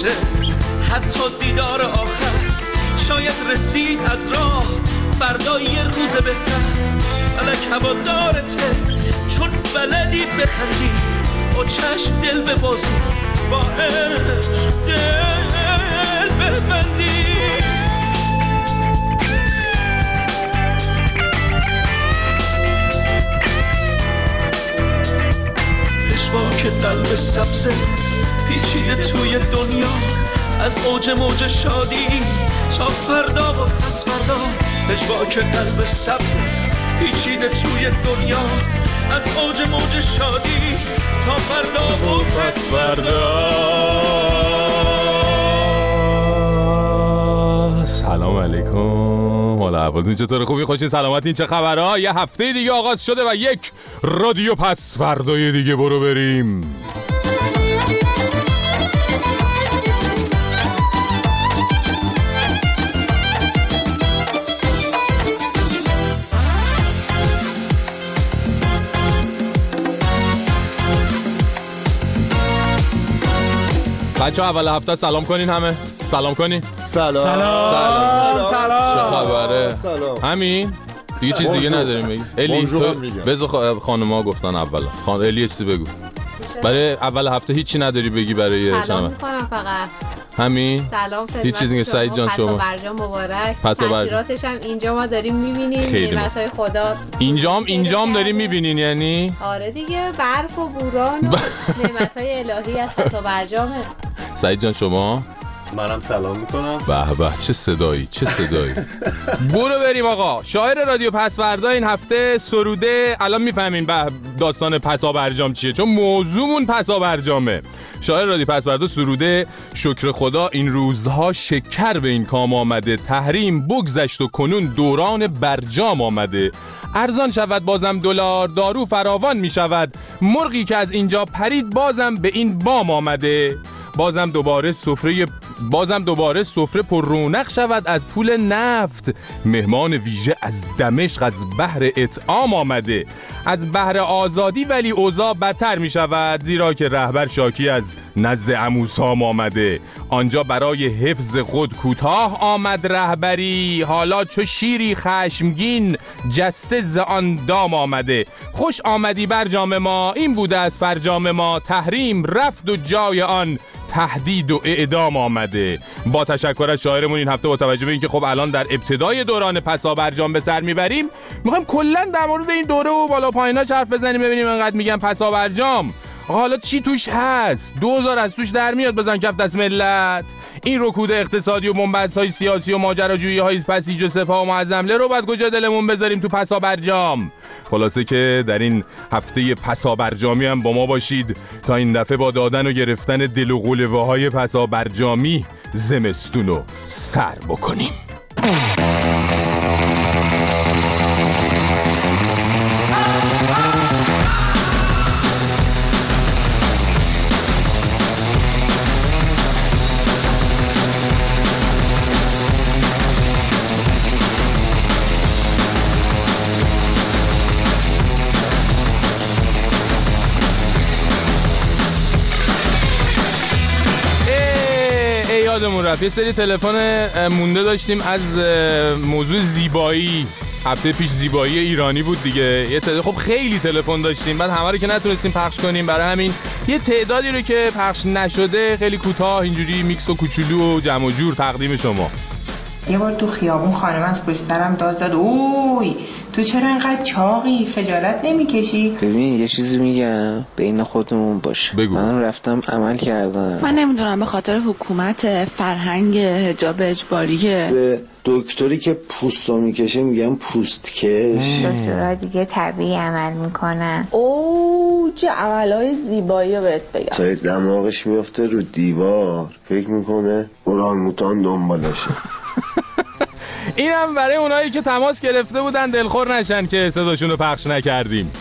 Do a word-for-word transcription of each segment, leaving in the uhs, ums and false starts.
باشه، حتی دیدار آخر شاید رسید از راه، فردا یه روز بهتر. فلک هوادارته چون بلدی بخندی، با چشم دل ببازی، با عشق دل ببندی. پشواک قلب سبزه پیچیده توی دنیا، از اوج موج شادی تا فردا و پس فردا. پشواک قلب سبزه پیچیده توی دنیا، از اوج موج شادی تا فردا و پس فردا. سلام علیکم، حالا احوالتون چطوره؟ خوبی؟ خوشین؟ سلامتین؟ چه خبرها؟ یه هفته دیگه آغاز شده و یک رادیو پس فردای دیگه برو بریم. بچه اول هفته سلام کنین، همه سلام کنین. سلام سلام سلام. چه خبره؟ سلام. همین دیگه چیز دیگه نداریم بگی؟ الی تو بذار خانم‌ها گفتن اول. خان الی چی بگو؟ برای اول هفته هیچی نداری بگی برای سلام می‌کنم فقط. همین سلام خدمت هیچ چیز دیگه. سعید جان شما پسابرجام مبارک. پسابرجام. تاثیراتش هم اینجا ما داریم می‌بینیم، نعمت‌های خدا. اینجام اینجام داریم می‌بینین یعنی؟ آره دیگه، برف و بوران و نعمت‌های الهی از پسابرجامه. سعید جان شما؟ منم سلام میکنم. به به چه صدایی، چه صدایی. برو بریم آقا. شاعر رادیو پسوردا این هفته سروده. الان میفهمین داستان پسابرجام چیه، چون موضوعمون پسابرجامه. شاعر رادیو پسوردا سروده: شکر خدا این روزها شکر به این کام آمده، تحریم بگذشت و کنون دوران برجام آمده. ارزان شود بازم دلار، دارو فراوان می شود، مرغی که از اینجا پرید بازم به این بام آمده. بازم دوباره سفره بازم دوباره سفره پر رونق شود از پول نفت، مهمان ویژه از دمشق از بحر اطعام آمده. از بحر آزادی ولی اوضاع بدتر می شود، زیرا که رهبر شاکی از نزد عموسام آمده. آنجا برای حفظ خود کوتاه آمد رهبری، حالا چو شیری خشمگین جسته ز آن دام آمده. خوش آمدی برجام ما، این بوده از فرجام ما، تحریم رفت و جای آن تهدید و اعدام آمده. با تشکر از شاعرمون این هفته با توجه به اینکه خب الان در ابتدای دوران پسابرجام به سر میبریم، میخوایم کلا در مورد این دوره و بالا پاییناش حرف بزنیم، ببینیم انقدر میگن پسابرجام حالا چی توش هست. دوزار از توش در میاد بزن کف دست ملت. این رکود اقتصادی و بنبست‌های سیاسی و ماجراجویی‌های پسیج و سپاه و معظمله رو بعد کجا دلمون بذاریم تو پسابرجام. خلاصه که در این هفته پسابرجامی هم با ما باشید تا این دفعه با دادن و گرفتن دل و قلوه‌های پسابرجامی زمستونو سر بکنیم. یادمون رفت یه سری تلفن مونده داشتیم از موضوع زیبایی. هفته پیش زیبایی ایرانی بود دیگه. یه تعداد خب خیلی تلفن داشتیم، بعد همه رو که نتونستیم پخش کنیم، برای همین یه تعدادی رو که پخش نشده خیلی کوتاه اینجوری میکس و کوچولو و جمع و جور تقدیم شما. یه بار تو خیابون خانم از پشت سرم داد زد: اوی تو چرا انقدر چاقی، خجالت نمیکشی؟ ببین یه چیزی میگم بین خودمون باشه. بگو. من رفتم عمل کردم. من نمیدونم به خاطر حکومت فرهنگ حجاب اجباریه. به دکتری که پوستو میکشه میگم پوستکش. دکترها دیگه طبیعی عمل میکنن. اوه چه عملهای زیبایی رو بهت بگم. تا دماغش میفته رو دیوار فکر میکنه اورانگوتان دنبالشه. اینم برای اونایی که تماس گرفته بودن دلخور نشن که صداشون رو پخش نکردیم.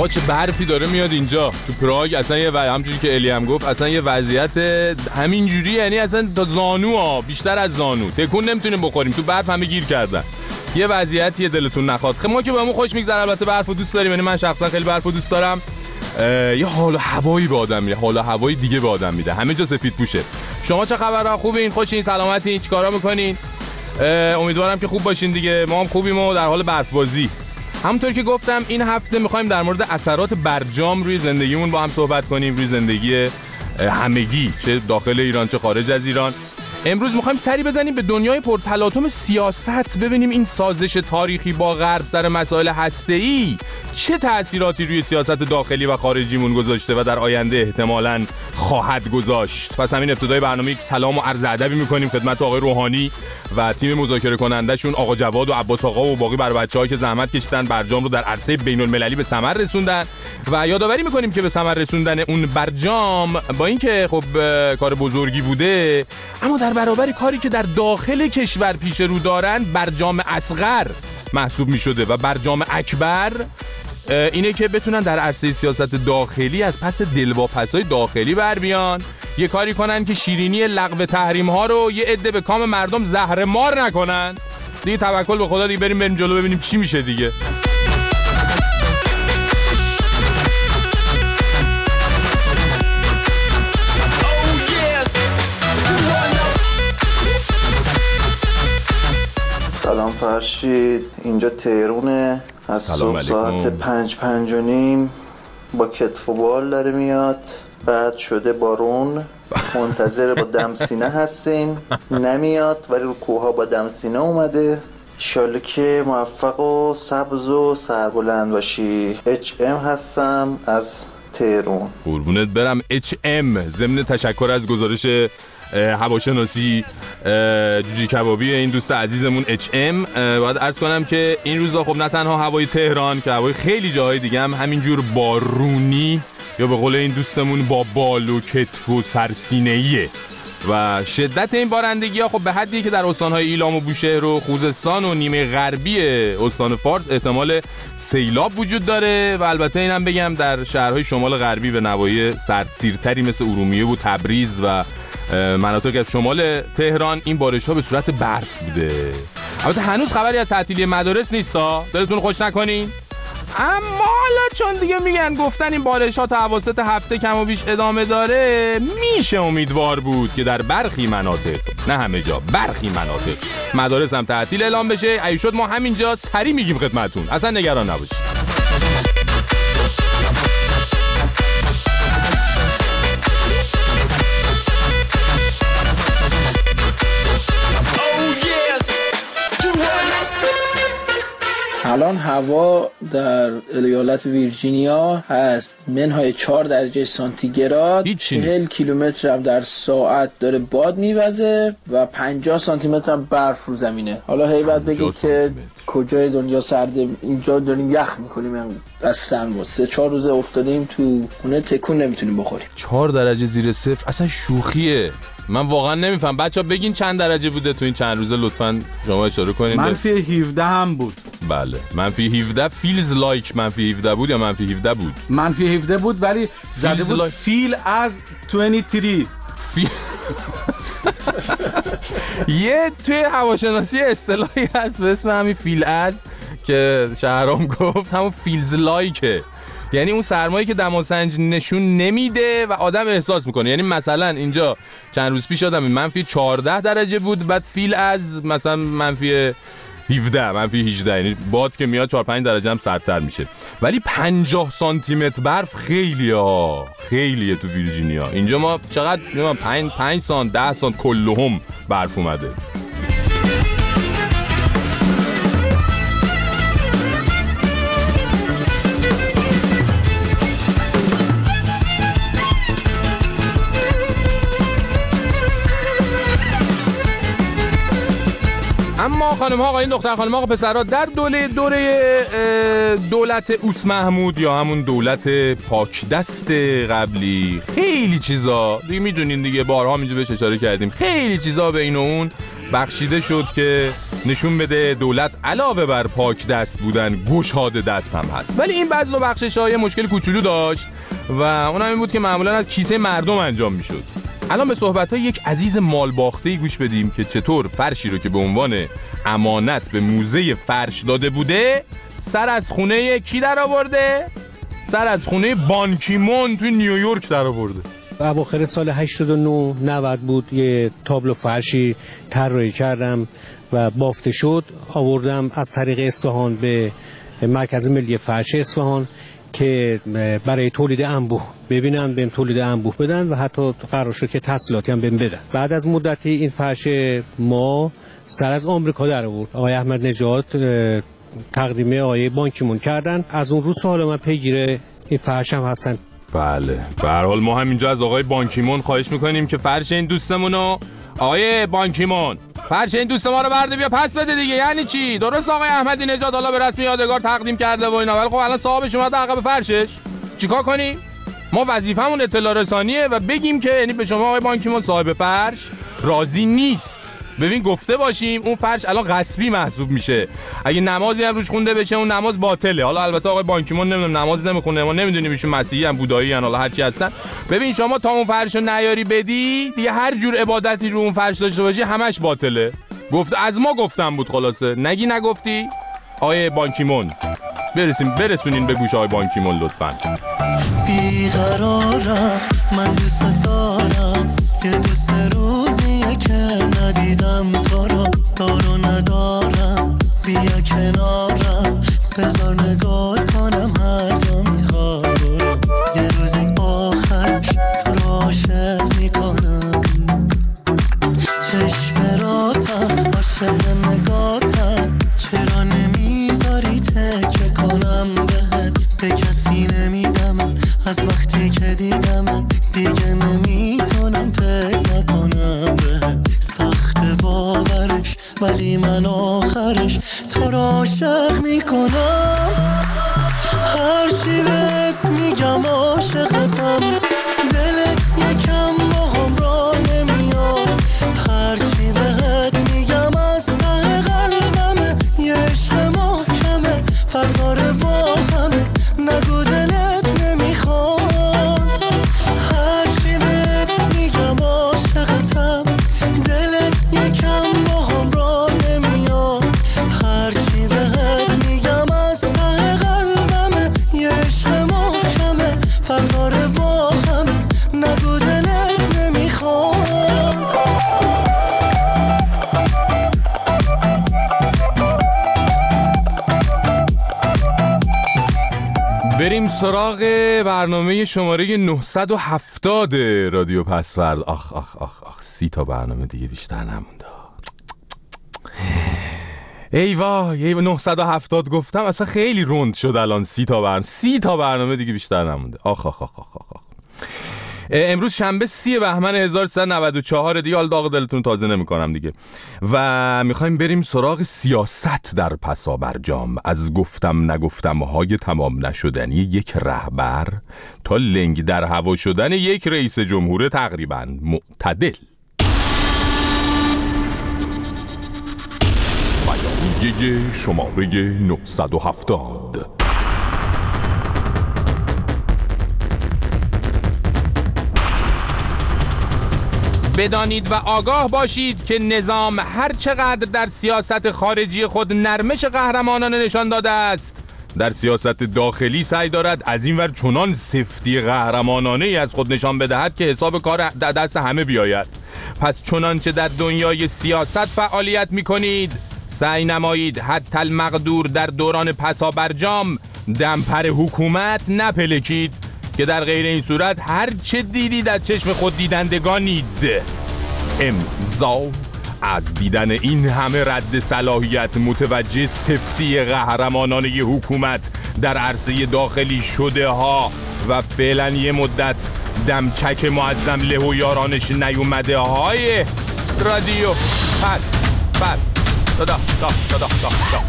آقا چه برفی داره میاد اینجا تو پراگ. اصلا یه و... همونجوری که الی هم گفت اصلا یه وضعیت همینجوری، یعنی اصلا تا زانو ها، بیشتر از زانو تکون نمیتونیم بخوریم، تو برف همه گیر کردن. یه وضعیتیه دلتون نخواد. خب ما که بهمون خوش میگذره، البته برفو دوست داریم، یعنی من شخصا خیلی برفو دوست دارم. یه حال و هوایی به آدم میده، حال و هوایی دیگه به آدم میده، همه جا سفید پوشه. شما چه خبرها؟ خوبین؟ خوشین؟ سلامتین؟ چیکارا میکنین؟ امیدوارم که خوب باشین دیگه. ما هم خوبیم و در حال برف بازی. همونطور که گفتم این هفته میخوایم در مورد اثرات برجام روی زندگیمون با هم صحبت کنیم، روی زندگی همگی، چه داخل ایران چه خارج از ایران. امروز میخوایم سری بزنیم به دنیای پرتلاطم سیاست، ببینیم این سازش تاریخی با غرب سر مسائل هسته‌ای چه تأثیراتی روی سیاست داخلی و خارجیمون گذاشته و در آینده احتمالاً خواهد گذاشت. پس همین ابتدای برنامه یک سلام و عرض ادبی میکنیم خدمت آقای روحانی و تیم مذاکره کنندشون آقا جواد و عباس آقا و باقی بر بچه‌ها که زحمت کشیدن برجام رو در عرصه بین‌المللی به ثمر رسوندن. و یادآوری میکنیم که به ثمر رسوندن اون برجام با اینکه خب کار بزرگی بوده، اما در برابر کاری که در داخل کشور پیش رو دارن برجام اصغر محسوب می شده و برجام اکبر اینه که بتونن در عرصه سیاست داخلی از پس دلواپسای داخلی بر بیان، یه کاری کنن که شیرینی لغو تحریم ها رو یه عده به کام مردم زهر مار نکنن. دیگه توکل به خدا، دیگه بریم بریم جلو ببینیم چی میشه دیگه. سلام فرشید، اینجا تهرونه. از صبح ساعت پنج پنج و نیم با کتف و بال داره میاد، بعد شده بارون، منتظر با دمسینه هستیم نمیاد، ولی رو کوها با دمسینه اومده. انشالله که موفق و سبز و سربلند باشی. اچ ام هستم از تهران. قربونت برم اچ ام. ضمن تشکر از گزارش هواشناسی جوجی کبابی این دوست عزیزمون اچ ام، باید عرض کنم که این روزا خب نه تنها هوای تهران که هوای خیلی جاهای دیگه هم همینجور بارونی یا به قول این دوستمون با بال و کتف و سرسینه‌ایه و شدت این بارندگی ها خب به حدی که در استانهای ایلام و بوشهر و خوزستان و نیمه غربی استان فارس احتمال سیلاب وجود داره. و البته اینم بگم در شهرهای شمال غربی به نواحی سردسیرتری مثل ارومیه و تبریز و مناطق از شمال تهران این بارش ها به صورت برف بوده. البته هنوز خبری از تعطیلی مدارس نیستا، دلتون خوش نکنین. اما حالا چون دیگه میگن گفتن این بارش ها تا اواسط هفته کم و بیش ادامه داره، میشه امیدوار بود که در برخی مناطق، نه همه جا، برخی مناطق مدارس هم تعطیل اعلام بشه. اگه شد ما همینجا سری میگیم خدمتتون، اصلا نگران نباشید. الان هوا در ایالت ویرجینیا هست منهای چهار درجه سانتیگراد، چهل کیلومتر هم در ساعت داره باد میوزه و پنجاه سانتی متر هم برف رو زمینه. حالا هیبت بگید که کجای دنیا سرده، اینجا داریم یخ میکنیم از سرما. سه چهار روزه افتادیم تو خونه، تکون نمیتونیم بخوریم. چهار درجه زیر صفر اصلا شوخیه. من واقعا نمیفهم. بچه‌ها بگین چند درجه بوده تو این چند روزه لطفاً شما اشاره کنین. منفی هفده هم بود. بله منفی هفده. فیلز لایک منفی هفده بود یا منفی هفده بود؟ منفی هفده بود ولی زده بود فیل از بیست و سه. فی... یه توی هواشناسی اصطلاحی هست به اسم همین فیل از که شهرام گفت، همون فیلز لایکه، یعنی اون سرمایه که دماسنج نشون نمیده و آدم احساس میکنه. یعنی مثلا اینجا چند روز پیش آدم منفی چهارده درجه بود، بعد فیل از مثلا منفی هفده منفی هجده، یعنی باد که میاد چهار پنج درجه هم سردتر میشه. ولی پنجاه سانتی متر برف خیلیه ها، خیلیه تو ویرجینیا. اینجا ما چقدر پنج پنج سانت ده سانت کلهم برف اومده. اما خانم ها آقایون دختر خانم ها آقا پسرها، در دوره دوره دولت اوس محمود یا همون دولت پاک دست قبلی خیلی چیزا دیگه میدونین دیگه، بارها اینجا بهش اشاره کردیم، خیلی چیزا بین اون بخشیده شد که نشون بده دولت علاوه بر پاک دست بودن گشاد دست هم هست. ولی این بذل و بخشش‌ها مشکل کوچولو داشت و اون هم این بود که معمولا از کیسه مردم انجام میشد. الان به صحبت‌های یک عزیز مالباخته‌ای گوش بدیم که چطور فرشی رو که به عنوان امانت به موزه فرش داده بوده سر از خونه کی در آورده؟ سر از خونه بان کی مون توی نیویورک در آورده. اواخر سال هشتاد و نه نود بود، یه تابلو فرشی طراحی کردم و بافته شد، آوردم از طریق اصفهان به مرکز ملی فرش اصفهان که برای تولید انبوه ببینن، بهم تولید انبوه بدن و حتی قرار شد که تسهیلاتی هم بهم بدن. بعد از مدتی این فرش ما سر از آمریکا در آورد. آقای احمد نژاد تقدیم آقای بان کی مون کردن. از اون روز تا حالا من پیگیر این فرش هم هستن. بله، به هر حال ما هم اینجا از آقای بان کی مون خواهش میکنیم که فرش این دوستمونو، آقای بان کی مون، فرش این دوست ما رو برده بیا پس بده دیگه. یعنی چی؟ درست آقای احمدی نژاد حالا به رسمی یادگار تقدیم کرده و اینا، ولی خب الان صاحبش اومده عقب فرشش، چیکار کنی؟ ما وظیفمون اطلاع رسانیه و بگیم که یعنی به شما آقای بان کی مون صاحب فرش راضی نیست. ببین گفته باشیم اون فرش الان غصبی محسوب میشه، اگه نمازی هم روش خونده بشه اون نماز باطله. حالا البته آقای بان کی مون نمیدونم نماز نمیخونه، ما نمیدونیم ایشون مسیحی ان بودایی ان، حالا هر چی هستن. ببین شما تا اون فرشو نیاری بدی دیگه هر جور عبادتی رو اون فرش داشته باشی همش باطله. گفت از ما گفتم بود، خلاصه نگی نگفتی. آقای بان کی مون برسیم برسونین به گوش آقای بان کی مون لطفاً. بیقرارم من دوست دارم یه دوست روزیه که ندیدم تو رو، دارو ندارم بیا کنارم بذار نگات کنم هر جا میخواد برو، یه روزی آخرش تو رو عاشق میکنم، چشم راتم عاشق نگاتم، چرا نمیذاری تکه کنم بهت، به کسی نمیدم از وقتی که دیدم دیگه نمیتونم فکر نکنم بهت، سخت باورش ولی من آخرش تو را عاشق میکنم، هرچی بهت میگم عاشقتم، دلت یکم با هم را نمیاد، هرچی بهت میگم از ته قلبمه، یه عشق محکمه فردار با همه، نگو دلت نمیخواد، هرچی بهت میگم عاشقتم، دلت یکم با هم را نمیاد، هرچی بهت میگم از ته قلبمه، یه عشق محکمه فردار با همه، نگو دلت نمیخواد. بریم سراغ برنامه شماره نهصد و هفتاد رادیو پسورد. آخ آخ آخ آخ سی تا برنامه دیگه بیشتر نمونده. ای وای ای نهصد و هفتاد گفتم اصلا خیلی روند شد الان. سی تا برنامه سی تا برنامه دیگه بیشتر نمونده. آخ آخ آخ آخ آخ. امروز شنبه سی بهمن هزار و سیصد و نود و چهار دیگه، حال داغ دلتون تازه نمی کنم دیگه، و میخوایم بریم سراغ سیاست در پسابرجام، از گفتم نگفتم های تمام نشدنی یک رهبر تا لنگ در هوا شدن یک رئیس جمهور تقریبا معتدل. بیانیه شماره نهصد و هفتاد. بدانید و آگاه باشید که نظام هر چقدر در سیاست خارجی خود نرمش قهرمانانه نشان داده است، در سیاست داخلی سعی دارد از این ور چنان سفتی قهرمانانه ای از خود نشان بدهد که حساب کار دست همه بیاید. پس چنانچه در دنیای سیاست فعالیت می کنید، سعی نمایید حتی المقدور در دوران پسابرجام دمپر حکومت نپلکید، که در غیر این صورت هر چه دیدید از چشم خود دیدندگانید. امضا از دیدن این همه رد صلاحیت متوجه سفتی قهرمانانه حکومت در عرصه داخلی شده ها و فعلا یه مدت دمچک معظم له و یارانش نیومده های رادیو پس بر دادا دا دادا دا دا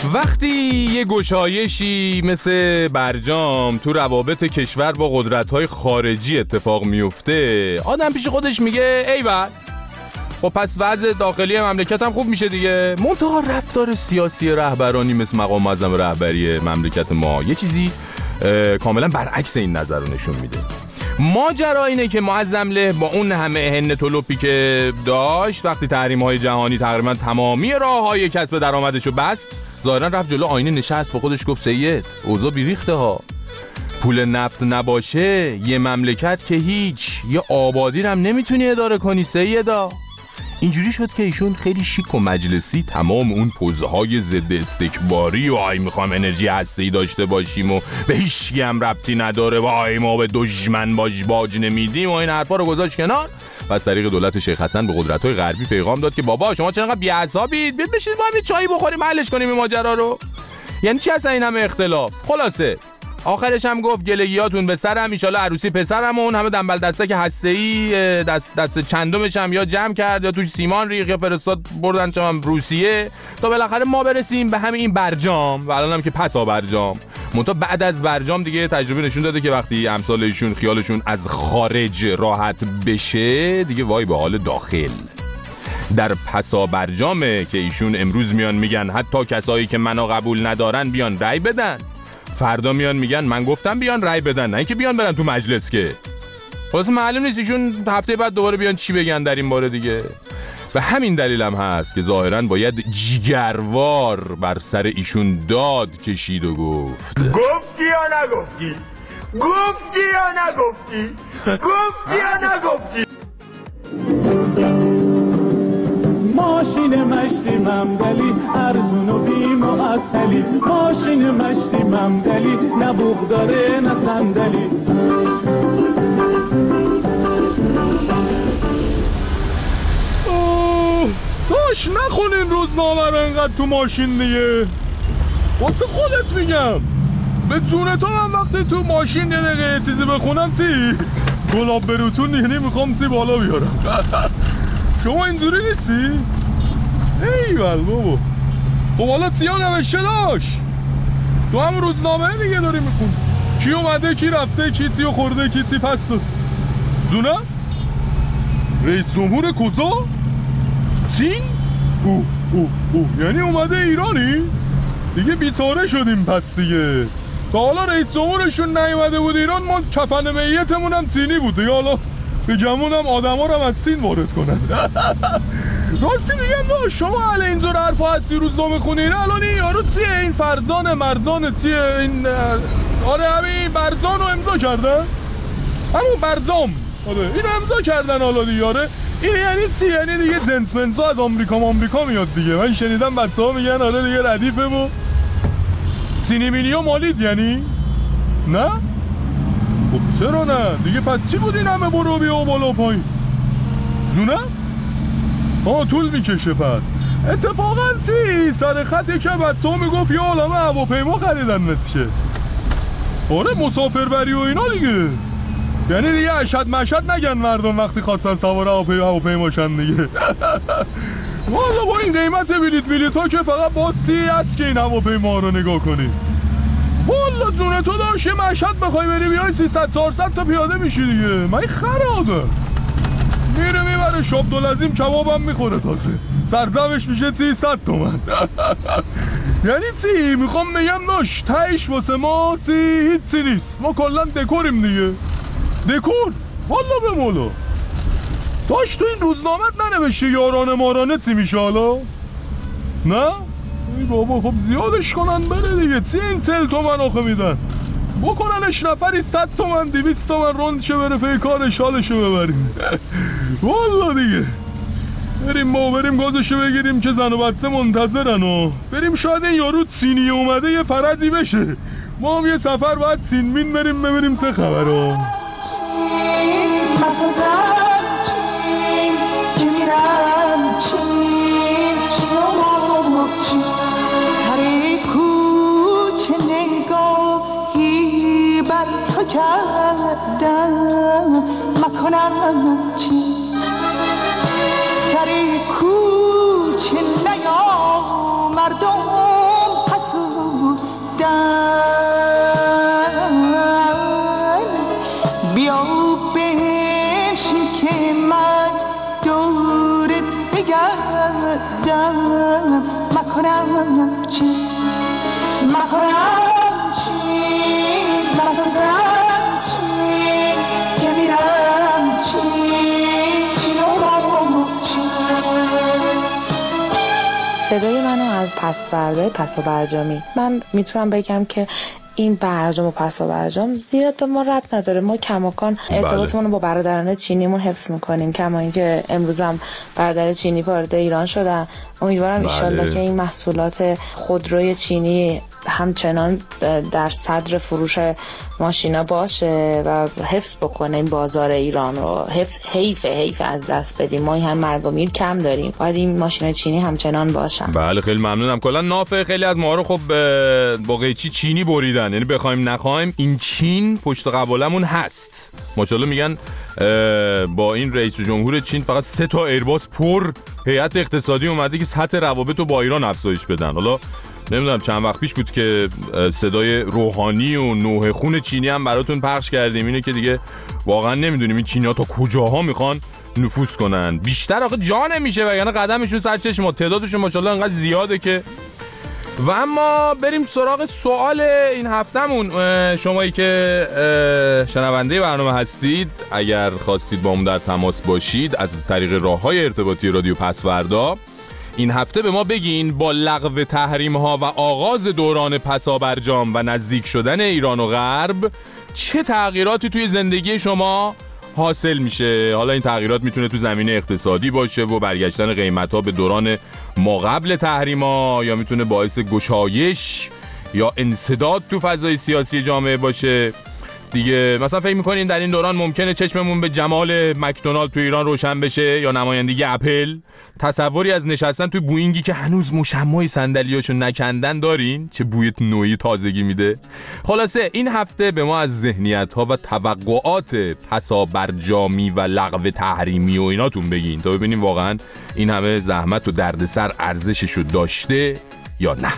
وقتی یه گشایشی مثل برجام تو روابط کشور با قدرت‌های خارجی اتفاق میفته، آدم پیش خودش میگه ایول، خب پس وضع داخلی مملکت هم خوب میشه دیگه. منتها رفتار سیاسی رهبرانی مثل مقام معظم رهبری مملکت ما یه چیزی کاملا برعکس این نظر رو نشون میده. ماجرا اینه که معظم له با اون همه هنه تلوپی که داشت، وقتی تحریم‌های جهانی تقریبا تمامی راه‌های کسب درآمدش رو بست، ظاهرا رفت جلو آینه نشست با خودش گفت سید اوضاع بیریخته ها، پول نفت نباشه یه مملکت که هیچ، یه آبادی هم نمیتونی اداره کنی سیدا. اینجوری شد که ایشون خیلی شیک و مجلسی تمام اون پوزهای ضد استکباری و آی میخوام انرژی هسته‌ای داشته باشیم و به هیچکی هم ربطی نداره و آی ما به دشمن باج باج نمیدیم و این حرفا رو گذاشت کنار و از طریق دولت شیخ حسن به قدرت‌های غربی پیغام داد که بابا شما چرا انقدر بی‌عصابید، بیاید بشینید با هم یه چایی بخوریم حلش کنیم این ماجرا رو. یعنی چی اصلا این همه اختلاف؟ خلاصه آخرش هم گفت گلگیاتون به سرم، ان شاءالله عروسی پسرمون، همه دنبل دستک هسته‌ای دست دست چندمش هم یا جمع کرد یا توش سیمان ریخت یا فرستاد بردن چم روسیه تا بالاخره ما برسیم به همین این برجام و الانم که پسا برجام. منتها بعد از برجام دیگه تجربه نشون داده که وقتی امثال ایشون خیالشون از خارج راحت بشه دیگه وای به حال داخل. در پسا برجامه که ایشون امروز میان میگن حتی کسایی که منو قبول ندارن بیان رأی بدن، فردا میان میگن من گفتم بیان رای بدن، نه اینکه بیان برن تو مجلس که. خلاص معلوم نیست ایشون هفته بعد دوباره بیان چی بگن در این باره دیگه. به همین دلیل هم هست که ظاهراً باید جیگروار بر سر ایشون داد کشید و گفت گفتی یا نگفتی؟ گفتی یا نگفتی؟ گفتی یا نگفتی؟ ماشین مشتی ممدلی ارزون و بی معطلی، ماشین مشتی ممدلی نه بوق داره نه صندلی. داش نخونین روزنامه رو انقدر تو ماشین دیگه، واسه خودت میگم. به جون تو من وقتی تو ماشین یه دقیقه یه چیزی بخونم چی؟ گلاب بروتون یعنی میخوام چی بالا بیارم. شما اینجوری نیستی؟ ایول بابا. خب حالا چیا نوشته داشت؟ تو هم روزنامه دیگه داری میخون. کی اومده کی رفته کی چیو خورده کی چی پس داد. زونه؟ رئیس جمهور کجا؟ چین؟ اوه اوه اوه یعنی اومده ایرانی؟ دیگه بیچاره شدیم پس دیگه. تا حالا رئیس جمهورشون نیومده بود ایران، ما کفن میتمون هم چینی بود دیگه. حالا به گمون هم آدم ها رو هم از چین وارد کنن. راستی میگم با شما علی اینجور حرفا هستی روزنامه خونین الان این یارو چیه؟ این فرزان مرزان چیه این؟ آره همین برزان رو امضا کردن؟ همون برزام آره اینو امضا کردن حالا دیگه. آره این یعنی چی؟ یعنی دیگه جنس منسا از آمریکا آمریکا میاد دیگه. من شنیدم بچه ها میگن آره دیگه ردیفه و چینی مینیو مالید یعنی؟ نه؟ خب چرا نه؟ دیگه پس چی بود این همه برو بیا و بالا پایین؟ زونه؟ آه طول میکشه پس. اتفاقا چی؟ سر خط که بچه ها میگفت یه عالمه هواپیما خریدن مثل آره مسافر بری و اینا دیگه. یعنی دیگه اشد مشد نگن مردم وقتی خواستن سوار هواپیماشن دیگه. والا با این قیمت بلیت بلیت ها که فقط باز چی هست که این هواپیما رو نگاه کنی. والا جونه تو داشت یه مشهد بخوای بری بیای سیصد چهارصد تا پیاده میشی دیگه. من خراده میره میبره شابدالعظیم کبابم میخوره تازه سرزمش میشه چی صد تومن. یعنی چی؟ میخوام بگم داشت تایش واسه ما چی هیچی نیست، ما کلن دکوریم دیگه. دکور والا به مولا داشت تو این روزنامت ننوشته یارانه مارانه چی میشه حالا؟ نه؟ ای بابا خب زیادش کنن بره دیگه. چی این چل تومن آخه میدن؟ بکننش نفری صد تومن دویست تومن روند شه بره فی کارش حالشو ببریم. والا دیگه بریم ما بریم گازشو بگیریم که زن و بچه منتظرن و بریم شاید این یارو چینی اومده یه فرضی بشه. ما هم یه سفر باید چین مین بریم ببینیم چه خبره. کردم مکنم چی سر کوچه نیا مردم پس مردم مکنم چی مکنم چی مسازم چی که میرم چی چی رو چی. صدای منو از پسورده پس و برجامی. من میتونم بگم که این برجام و پس و برجام زیاد به ما ربط نداره. ما کماکان ارتباطمون رو با برادران چینیمون حفظ میکنیم، کما اینکه امروز هم برادر چینی وارد ایران شدن. امیدوارم انشالله که این محصولات خودروی چینی همچنان در صدر فروش ماشینا باشه و حفظ بکنه این بازار ایران رو. حفظ حیف حیف از دست بدیم. ما این هم مرگ و میر کم داریم، باید این ماشین چینی همچنان باشن. بله خیلی ممنونم. کلا ناف خیلی از ما رو خب با قیچی چینی بریدن، یعنی بخوایم نخوایم این چین پشت قبالمون هست. ماشاءالله میگن با این رئیس جمهور چین فقط سه تا ایرباس پر هیئت اقتصادی اومده که سطح روابط رو با ایران افزایش بدن. حالا نمیدونم چند وقت پیش بود که صدای روحانی و نوح خون چینی هم براتون پخش کردیم. اینه که دیگه واقعا نمیدونیم این چینی‌ها تا کجاها میخوان نفوذ کنن. بیشتر آخه جا نمیشه و یعنی قدمشون سر چشم، تعدادشون ماشاءالله انقدر زیاده که. و اما بریم سراغ سوال این هفتمون. شمایی که شنونده برنامه هستید، اگر خواستید با ما در تماس باشید از طریق راه‌های ارتباطی رادیو پسوردا، این هفته به ما بگین با لغو تحریم ها و آغاز دوران پسابرجام و نزدیک شدن ایران و غرب چه تغییراتی توی زندگی شما حاصل میشه. حالا این تغییرات میتونه تو زمینه اقتصادی باشه و برگشتن قیمت ها به دوران ما قبل تحریم ها، یا میتونه باعث گشایش یا انسداد تو فضای سیاسی جامعه باشه دیگه. مثلا فکر میکنین در این دوران ممکنه چشممون به جمال مکدونالد تو ایران روشن بشه یا نمایندگی اپل؟ تصوری از نشستن توی بوئینگی که هنوز مشمع صندلیاشو نکندن دارین؟ چه بوی نوعی تازگی میده. خلاصه این هفته به ما از ذهنیت‌ها و توقعات پسابرجامی و لغو تحریمی و ایناتون بگین تا ببینیم واقعا این همه زحمت و دردسر ارزششو داشته یا نه.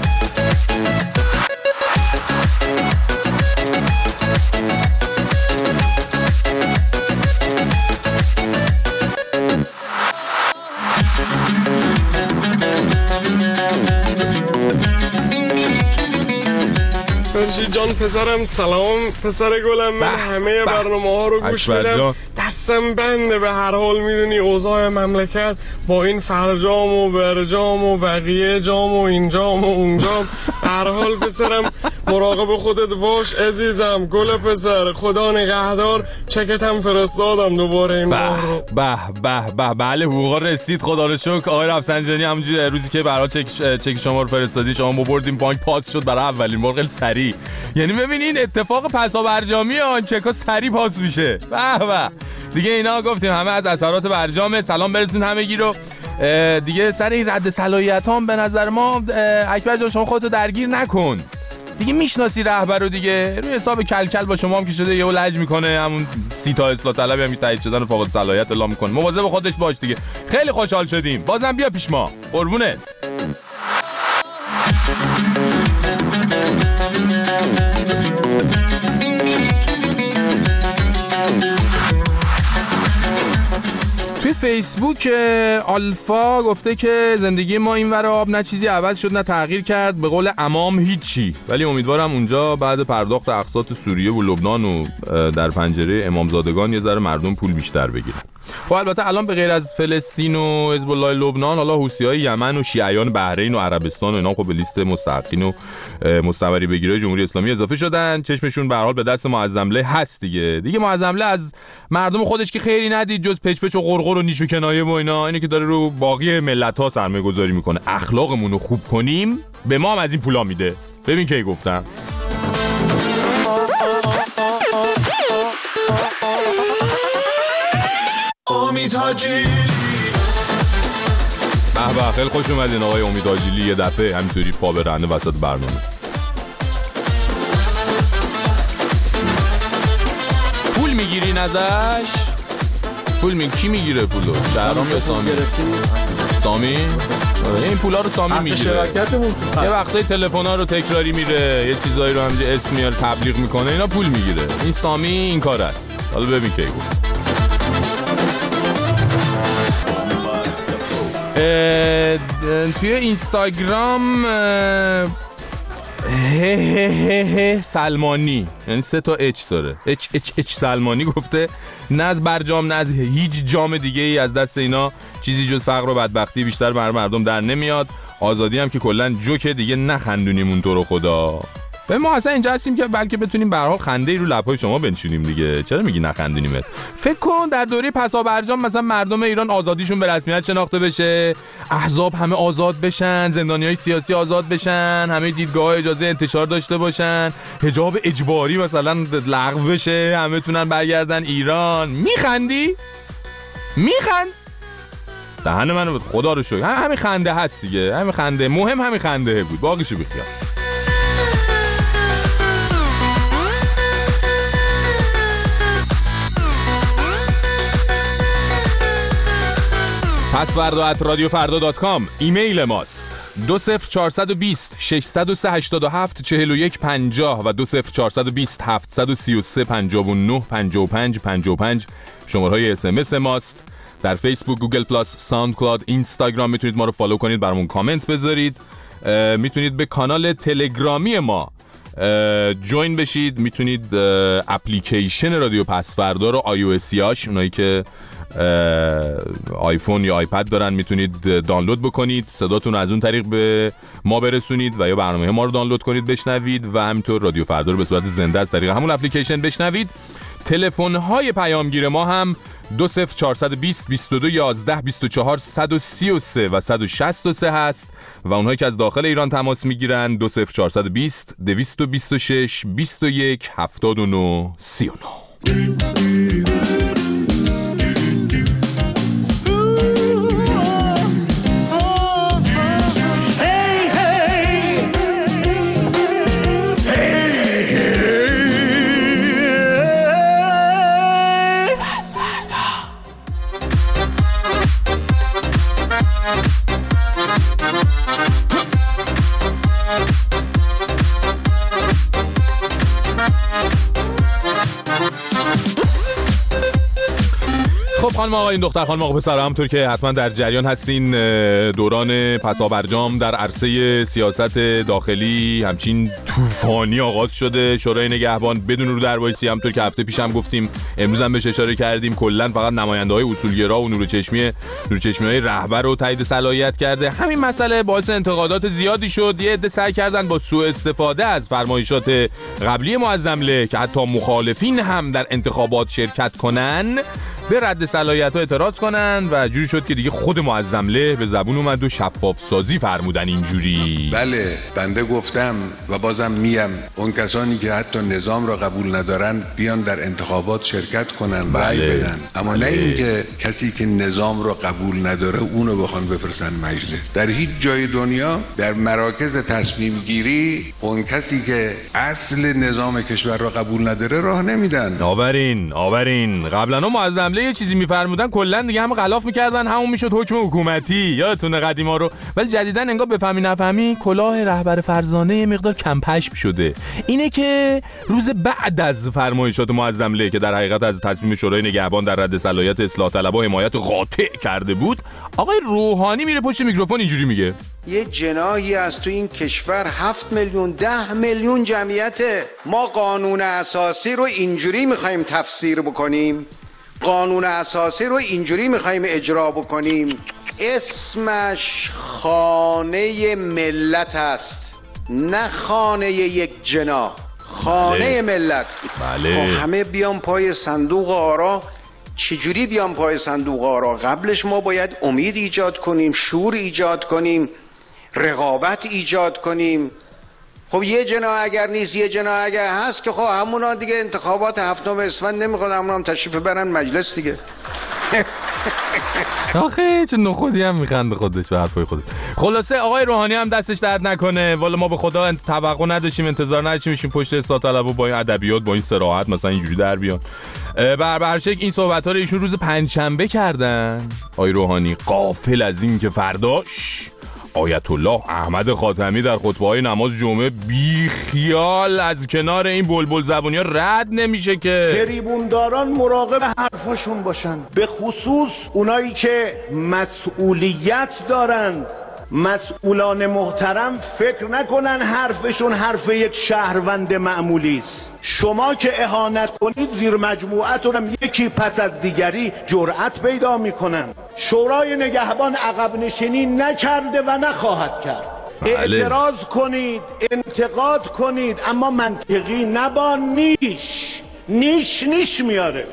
فرشید جان پسرم سلام. پسر گلم، من همه برنامه ها رو گوش میدم، دستم بنده. به هر حال میدونی اوضاع مملکت با این فرجام و برجام و بقیه جام و این جام و اون جام. به هر حال پسرم مراقب خودت باش عزیزم. گل پسر، خدا نگهدار. چکتم فرستادم دوباره این بار رو. به به به بله حقوقا رسید خدا رو شکر. آقای رفسنجانی همونجوری روزی که برای چک چک شما رو فرستادی شما ما بردیم بانک پاس شد برای اولین بار خیلی سریع. یعنی ببینین اتفاق پسابرجامی آن چکا سریع پاس میشه. به به دیگه اینا گفتیم همه از اثرات برجامه. سلام برسون همگی رو. دیگه سر این رد صلاحیتام به نظر ما اکبر جان شما خودتو درگیر نکن دیگه. میشناسی رهبر رو دیگه، روی حساب کلکل با شما هم که شده یهو لج میکنه، همون سی تا اصلاح طلبی هم تایید شدن فاقد صلاحیت اعلام میکنه. مواظب خودش باش دیگه. خیلی خوشحال شدیم. بازم بیا پیش ما. قربونت. توی فیسبوک آلفا گفته که زندگی ما این ور آب نه چیزی عوض شد نه تغییر کرد، به قول امام هیچی، ولی امیدوارم اونجا بعد پرداخت اقساط سوریه و لبنان و در پنجره امامزادگان یه ذره مردم پول بیشتر بگیرن. خب البته الان به غیر از فلسطین و حزب الله لبنان، حالا حوثی‌های یمن و شیعیان بحرین و عربستان و اینا خب به لیست مستحقین و مستمری بگیره جمهوری اسلامی اضافه شدن. چشمشون به هر حال به دست معظمله هست دیگه. دیگه معظمله از مردم خودش که خیری ندید جز پچ پچ و قرقر و نیش و کنایه و اینا، اینه که داره رو باقی ملت‌ها سرمایه‌گذاری میکنه. اخلاقمون رو خوب کنیم به ما هم از این پولا میده. ببین کی گفتم. امید حاجیلی به به خیلی خوش اومدین آقای امید حاجیلی. یه دفعه همینطوری پا برهنه وسط برنامه. پول میگیرین ازش؟ پول می کی میگیره پولو؟ شهرام یا سامی؟ سامی؟ این پولا رو سامی میگیره. یه وقتای تلفن‌ها رو تکراری میره، یه چیزایی رو همینجوری اسم میاره تبلیغ میکنه، اینا پول میگیره. این سامی این کار است. حالا ببین کی گفت. توی اینستاگرام هه هه هه هه سلمانی، یعنی سه تا اچ داره، اچ اچ اچ سلمانی گفته نه از برجام نه از هیچ جام دیگه ای از دست اینا چیزی جز فقر و بدبختی بیشتر بر مردم در نمیاد. آزادی هم که کلا جوکه دیگه، نخندونیمون تو رو خدا. و ما اصلا اینجا هستیم که بلکه بتونیم به هر حال خنده ای رو لب‌های شما بنشونیم دیگه. چرا میگی نخندونیمت؟ فکر کن در دوره پسا برجام مثلا مردم ایران آزادیشون به رسمیت شناخته بشه، احزاب همه آزاد بشن، زندانیای سیاسی آزاد بشن، همه دیدگاه‌ها اجازه انتشار داشته باشن، حجاب اجباری مثلا لغو بشه، همه تونن برگردن ایران. میخندی؟ میخند؟ دهن منو بود، خدا رو شکر. همین خنده هست دیگه، همین خنده مهم، همین خنده بود، باقیشو بیخیال. پسوردا ات رادیو فردا دات کام ایمیل ماست. دو صفر چهارصد و بیست ششصد و سه هشتاد و هفت چهل و یک پنجاه و دو صفر چهارصد و بیست هفتصد و سی و سه پنجاه و نه پنجاه و پنج پنجاه و پنج شماره‌های اس ام اس ماست. در فیسبوک، گوگل پلاس، ساوند کلاود، اینستاگرام میتونید ما رو فالو کنید، برامون کامنت بذارید. میتونید به کانال تلگرامی ما جوین بشید. میتونید اپلیکیشن رادیو پسوردا رو آی او اسیاش، اونایی که آیفون یا آیپد دارن میتونید دانلود بکنید، صداتون از اون طریق به ما برسونید و یا برنامه ما رو دانلود کنید بشنوید و همینطور رادیو فردا رو به صورت زنده از طریق همون اپلیکیشن بشنوید. تلفن های پیامگیر ما هم دو صفر چهارصد و بیست بیست و دو یازده بیست و چهار صد و سی و سه و صد و شصت و سه هست و اونهایی که از داخل ایران تماس میگیرن دو صفر چهارصد و بیست دویست و بیست و شش بیست و یک هفتاد و نه سی و نه. خانم آقایون، دختر خانم آقا پسر، همونطور که حتما در جریان هستین دوران پسا برجام در عرصه سیاست داخلی همچین طوفانی آغاز شده. شورای نگهبان بدون رو دربایسی، همونطور که هفته پیش هم گفتیم، امروز هم بهش اشاره کردیم، کلا فقط نماینده‌های اصولگرا و نورچشمی نورچشمی‌های رهبر رو تایید صلاحیت کرده. همین مسئله باعث انتقادات زیادی شد. یه عده سعی کردن با سوء استفاده از فرمایشات قبلی معظمله که حتی مخالفین هم در انتخابات شرکت کنن به رد صلاحیت‌ها اعتراض کنن و جوری شد که دیگه خود معظمله به زبون اومد و شفاف سازی فرمودن اینجوری. بله، بنده گفتم و بازم میم، اون کسانی که حتی نظام را قبول ندارن بیان در انتخابات شرکت کنن، رأی بله. بدن، اما بله. نه اینکه کسی که نظام را قبول نداره اونو بخوان بفرستن مجلس. در هیچ جای دنیا در مراکز تصمیم گیری اون کسی که اصل نظام کشور را قبول نداره راه نمیدن. آورین آورین قبلا معظمله یه چیزی میفرمودن کلا دیگه همه غلاف میکردن، همون میشد حکم حکومتی. یادتونه قدیما رو؟ ولی جدیدن انگار بفهمی نفهمی کلاه رهبر فرزانه یه مقدار کم پشم شده. اینه که روز بعد از فرمایشات معظمله که در حقیقت از تصمیم شورای نگهبان در رد صلاحیت اصلاح طلبها حمایت قاطع کرده بود، آقای روحانی میره پشت میکروفون اینجوری میگه: یه جناحی از تو این کشور هفت میلیون ده میلیون جمعیته. ما قانون اساسی رو اینجوری میخوایم تفسیر بکنیم، قانون اساسی رو اینجوری میخوایم اجرا بکنیم، اسمش خانه ملت است، نه خانه یک جناح، خانه بله. ملت بله. خب همه بیان پای صندوق آرا. چجوری بیان پای صندوق آرا؟ قبلش ما باید امید ایجاد کنیم، شور ایجاد کنیم، رقابت ایجاد کنیم. خب یه جناح اگر نیست، یه جناح اگر هست که خب همونا دیگه انتخابات هفتم اسفند نمیخواد، همونا هم تشریف برن مجلس دیگه. آخه چه نخودی هم میخنده خودش به حرفای خودش. خلاصه آقای روحانی هم دستش درد نکنه. والا ما به خدا توقع نداشتیم، انتظار نداشتیم میشیم پشت اصلاح طلبها با این ادبیات، با این صراحت مثلا اینجوری در بیان. بر بر شک این صحبت‌ها رو ایشون روز پنجشنبه کردن آقای روحانی، غافل از این که فرداش آیت الله احمد خاتمی در خطبه‌های نماز جمعه بی خیال از کنار این بلبل زبونی‌ها رد نمیشه که تریبونداران مراقب حرفاشون باشن، به خصوص اونایی که مسئولیت دارند. مسئولان محترم فکر نکنن حرفشون حرف یک شهروند معمولی است. شما که اهانت کنید زیر مجموعتون هم یکی پس از دیگری جرأت پیدا میکنن. شورای نگهبان عقب نشینی نکرده و نخواهد کرد. بله. اعتراض کنید، انتقاد کنید، اما منطقی نبا نیش نیش نیش میاره.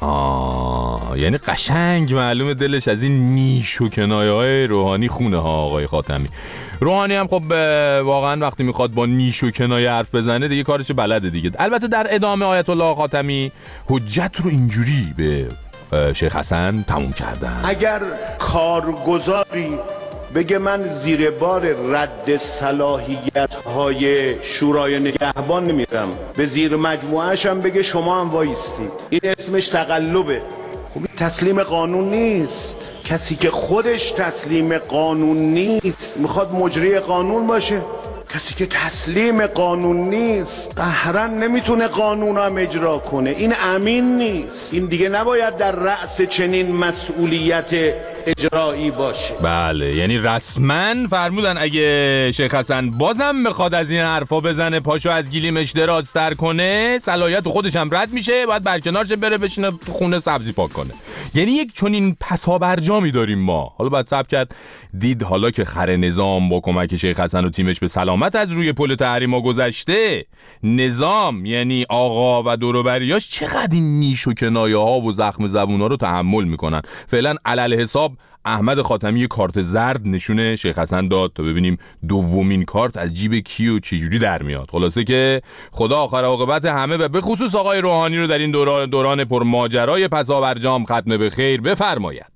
آه یعنی قشنگ معلومه دلش از این نیش و کنایه های روحانی خونه ها آقای خاتمی. روحانی هم خب واقعا وقتی میخواد با نیش و کنایه حرف بزنه دیگه کارش بلده دیگه. البته در ادامه آیت الله خاتمی حجت رو اینجوری به شیخ حسن تموم کردن: اگر کارگزاری بگه من زیر بار رد صلاحیت های شورای نگهبان نمیرم، به زیر مجموعهش هم بگه شما هم وایستید، این اسمش تقلبه. خب این تسلیم قانون نیست. کسی که خودش تسلیم قانون نیست میخواد مجری قانون باشه. کسی که تسلیم قانون نیست قهرن نمیتونه قانون هم اجرا کنه. این امین نیست. این دیگه نباید در رأس چنین مسئولیت اجرایی باشه. بله یعنی رسما فرمودن اگه شیخ حسن بازم بخواد از این حرفا بزنه، پاشو از گلیمش دراز سر کنه، صلاحیت خودش هم رد میشه، باید برکنار شه بره بشینه تو خونه سبزی پاک کنه. یعنی یک چنین پسا برجامی داریم ما. حالا بعد صبر کرد دید حالا که خر نظام با کمک شیخ حسن و تیمش به سلامت از روی پل تحریما گذشته، نظام یعنی آقا و دور و بریاش چقدر این نیش و کنایه ها و زخم زبونا رو تحمل میکنن. فعلا علل حساب احمد خاتمی کارت زرد نشونه شیخ حسن داد تا ببینیم دومین کارت از جیب کی و چجوری در میاد. خلاصه که خدا آخر عاقبت همه و به خصوص آقای روحانی رو در این دوران دوران پر ماجرای پسابرجام ختم به خیر بفرماید.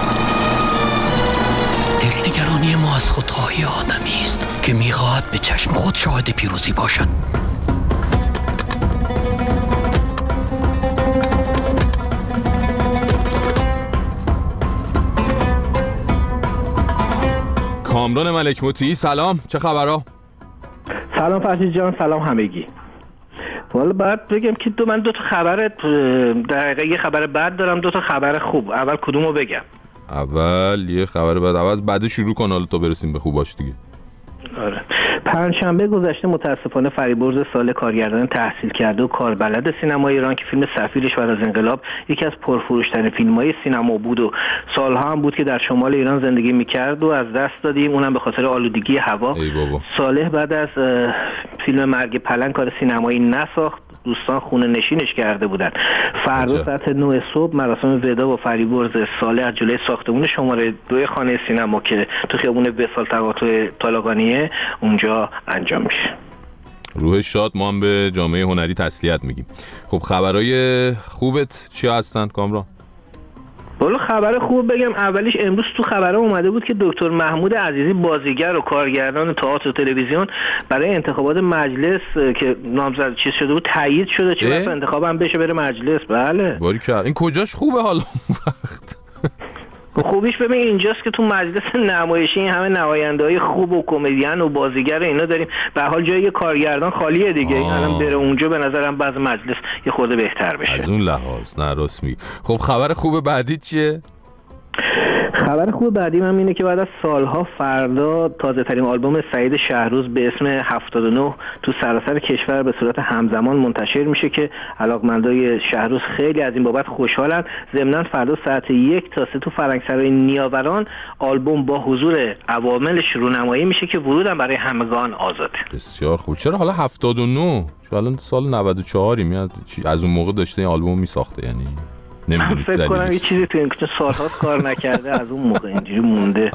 دلنگرانی ما از خودخواهی آدمی است که میخواهد به چشم خود شاهد پیروزی باشد. کامران ملک مطیعی سلام، چه خبرها؟ سلام فرشید جان، سلام همگی. والا باید بگم که دو من دو تا خبر دقیقه یه خبر بد دارم، دو تا خبر خوب. اول کدومو بگم؟ اول یه خبر بد، اول بعد شروع کن حالا تا برسیم به خوباش دیگه. آره. پنجشنبه گذشته متاسفانه فریبرز سال کارگردان تحصیل کرده و کاربلد سینما ایران که فیلم سفیرش بعد از انقلاب یکی از پرفروش‌ترین فیلم‌های سینما بود و سالها هم بود که در شمال ایران زندگی می‌کرد و از دست دادیم، اونم به خاطر آلودگی هوا. صالح بعد از فیلم مرگ پلنگ کار سینمایی نساخت، دوستان خونه نشینش کرده بودن. فردا ساعت نه صبح مراسم ودا با فریبرز صالح از جلوی ساختمون شماره دو خانه سینما که تو خیابون وصال تقاطع طالقانیه اونجا انجام میشه. روح شاد، ما هم به جامعه هنری تسلیت میگیم. خب خبرای خوبت چی هستن کامران؟ والا خبر خوب بگم، اولیش امروز تو خبرها اومده بود که دکتر محمود عزیزی بازیگر و کارگردان تئاتر و تلویزیون برای انتخابات مجلس که نامزد چیز شده بود تایید شده، چه وقت انتخاب هم بشه بره مجلس. بله باریکلا. این کجاش خوبه حالا وقت؟ خوبیش ببین اینجاست که تو مجلس نمایشی این همه نماینده‌های خوب و کمدین و بازیگر اینا داریم، به حال جای کارگردان خالیه دیگه. این الان بره اونجا به نظرم بعض مجلس یه خورده بهتر بشه از اون لحاظ. نه راست میگی. خب خبر خوب بعدی چیه؟ خبر خوب بعدی من اینه که بعد از سالها فردا تازه ترین آلبوم سعید شهروز به اسم هفتاد و نه تو سراسر کشور به صورت همزمان منتشر میشه که علاقمندای شهروز خیلی از این بابت خوشحالن. ضمناً فردا ساعت یک تا سه تو فرنگسرای نیاوران آلبوم با حضور عواملش رونمایی میشه که ورودم برای همگان آزاده. بسیار خوب. چرا حالا هفتاد و نه؟ چون الان سال نود و چهار میاد، از اون موقع داشته این آلبوم میساخته، یعنی من فکر کنم یه چیزی تو این که سالهاست کار نکرده از اون موقع اینجوری مونده.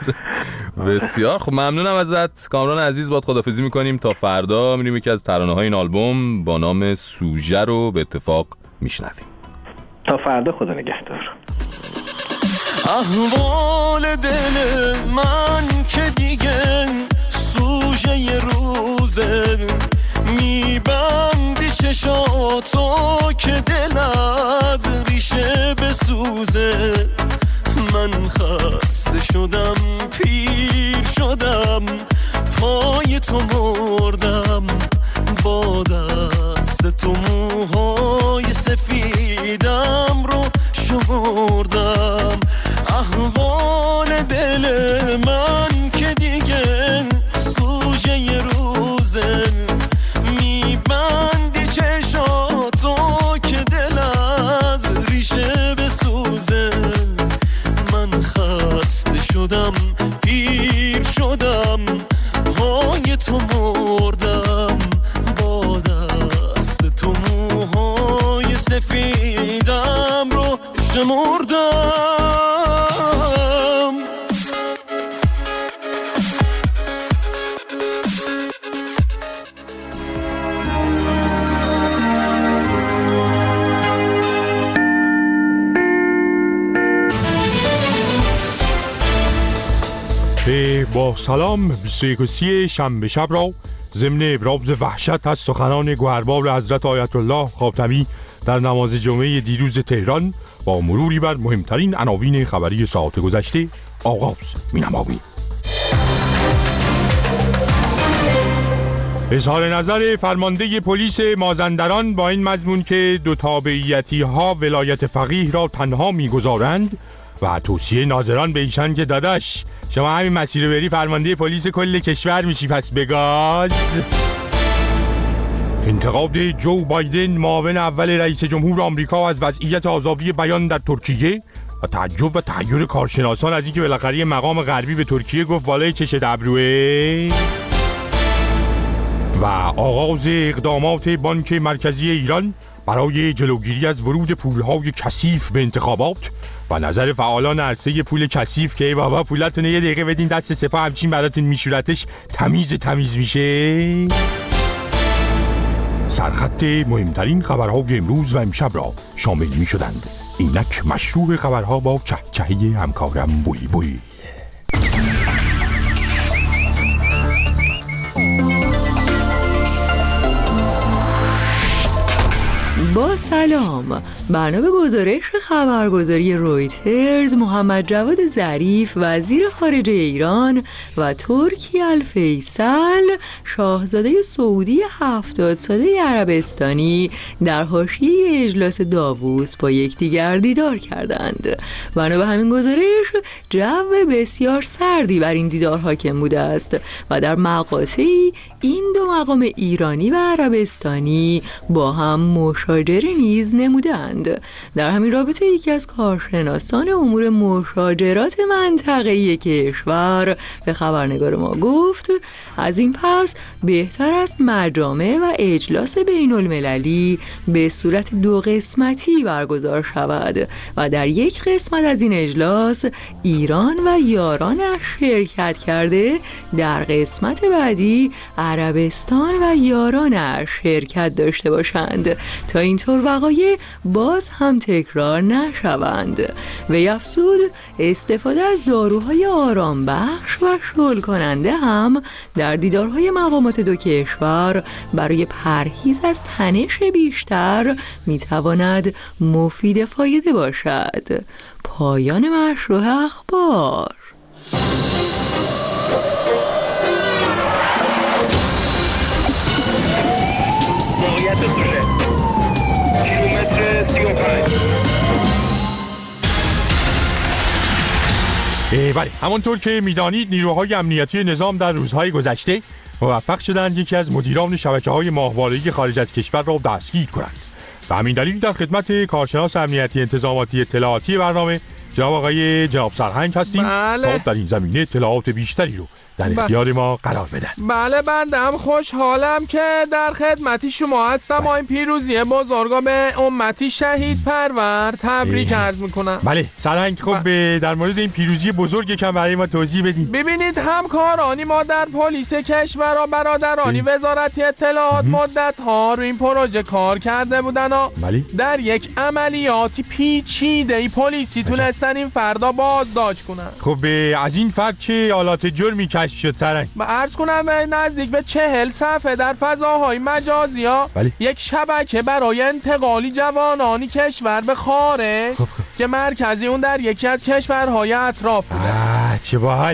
بسیار خب، ممنونم ازت کامران عزیز. باید خدافظی میکنیم تا فردا. میریم یکی از ترانه‌های این آلبوم با نام سوژه رو به اتفاق میشنویم. تا فردا، خدا نگهدار. احوال دل من که دیگه سوژه ی روزه، میبندی چشاتو که دل از ریشه بسوزه. من خسته شدم، پیر شدم، تو مردم، با دست تو موهای سفیدم رو شمردم. احوال دل من که دیگه سوژه ی روزه، میبندی چشاتو که دل از ریشه بسوزه. من خسته شدم، پیر شدم، پای تو مردم، با دست تو موهای سفیدم رو شمردم. با سلام بیست و یکم شنبه شب را ضمن ابراز وحشت از سخنان گوهربار حضرت آیت الله خاتمی در نماز جمعه دیروز تهران با مروری بر مهمترین عناوین خبری ساعت گذشته آغاز می‌نماییم. اظهار نظر فرمانده پلیس مازندران با این مضمون که دو تابعیتی‌ها ولایت فقیه را تنها می‌گذارند و توصیه ناظران به ایشان که داداش شما همین مسیر رو بری فرمانده پلیس کل کشور میشی پس بگاز. انتقاد جو بایدن معاون اول رئیس جمهور آمریکا از وضعیت آزادی بیان در ترکیه و تعجب و تحیر کارشناسان از اینکه بالاخره مقام غربی به ترکیه گفت بالای چش ابروه. و آغاز اقدامات بانک مرکزی ایران برای جلوگیری از ورود پولهای کثیف به انتخابات و نظر فعالان عرصه پول کثیف که ای بابا پولاتون یه دقیقه بدین دست سپاه همچین براتون میشورتش تمیز تمیز میشه. سرخط مهمترین خبرهای امروز و امشب را شامل میشدند. اینک مشروع خبرها با چهچهی همکارم بوی بوی. با سلام. بنا به گزارش خبرگزاری رویترز، محمد جواد ظریف وزیر خارجه ایران و ترکی الفیصل شاهزاده سعودی هفتاد ساله عربستانی در حاشیه اجلاس داووس با یکدیگر دیدار کردند. بنا به همین گزارش جو بسیار سردی بر این دیدار حاکم بوده است و در مقاطعی این دو مقام ایرانی و عربستانی با هم مشاجره نیز نمودند. در همین رابطه یکی از کارشناسان امور مشاجرات منطقه‌ای کشور به خبرنگار ما گفت از این پس بهتر است مجامع و اجلاس بین المللی به صورت دو قسمتی برگزار شود و در یک قسمت از این اجلاس ایران و یارانش شرکت کرده، در قسمت بعدی عربستان و یارانش شرکت داشته باشند تا اینطور وقایع باز هم تکرار نشوند. وی افزود استفاده از داروهای آرام بخش و شل کننده هم در دیدارهای مقامات دو کشور برای پرهیز از تنش بیشتر میتواند مفید فایده باشد. پایان مشروع اخبار. موقعیت سوژه کیلومتر سی و پنج. بله، همانطور که میدانید نیروهای امنیتی نظام در روزهای گذشته موفق شدند یکی از مدیران شبکه‌های ماهواره‌ای خارج از کشور را دستگیر کنند. به همین دلیل در خدمت کارشناس امنیتی انتظاماتی اطلاعاتی برنامه جناب آقای جناب سرهنگ هستیم بله. تا در این زمینه اطلاعات بیشتری رو در اختیار ما قرار بدن. بله، بندم خوشحالم که در خدمتی شما هستم. این پیروزی بزرگا به امتی شهید پرور تبریک عرض میکنم. بله سرهنگ، خب ب... در مورد این پیروزی بزرگ کم برای ما توضیح بدین. ببینید، همکارانی ما در پلیس کشور و برادرانی وزارت اطلاعات مدت ها رو این پروژه کار کرده بودن و بله. در یک عملیاتی پیچیده پلیسی تونستن این فردا بازداشت کنن. خب از این فرد چه آلات جرمی کشف شد سرنگ؟ و عرض کنم نزدیک به چهل صفحه در فضاهای مجازی ها بله. یک شبکه برای انتقالی جوانانی کشور به خارج خب خب. که مرکزی اون در یکی از کشورهای اطراف بوده. چه باحال.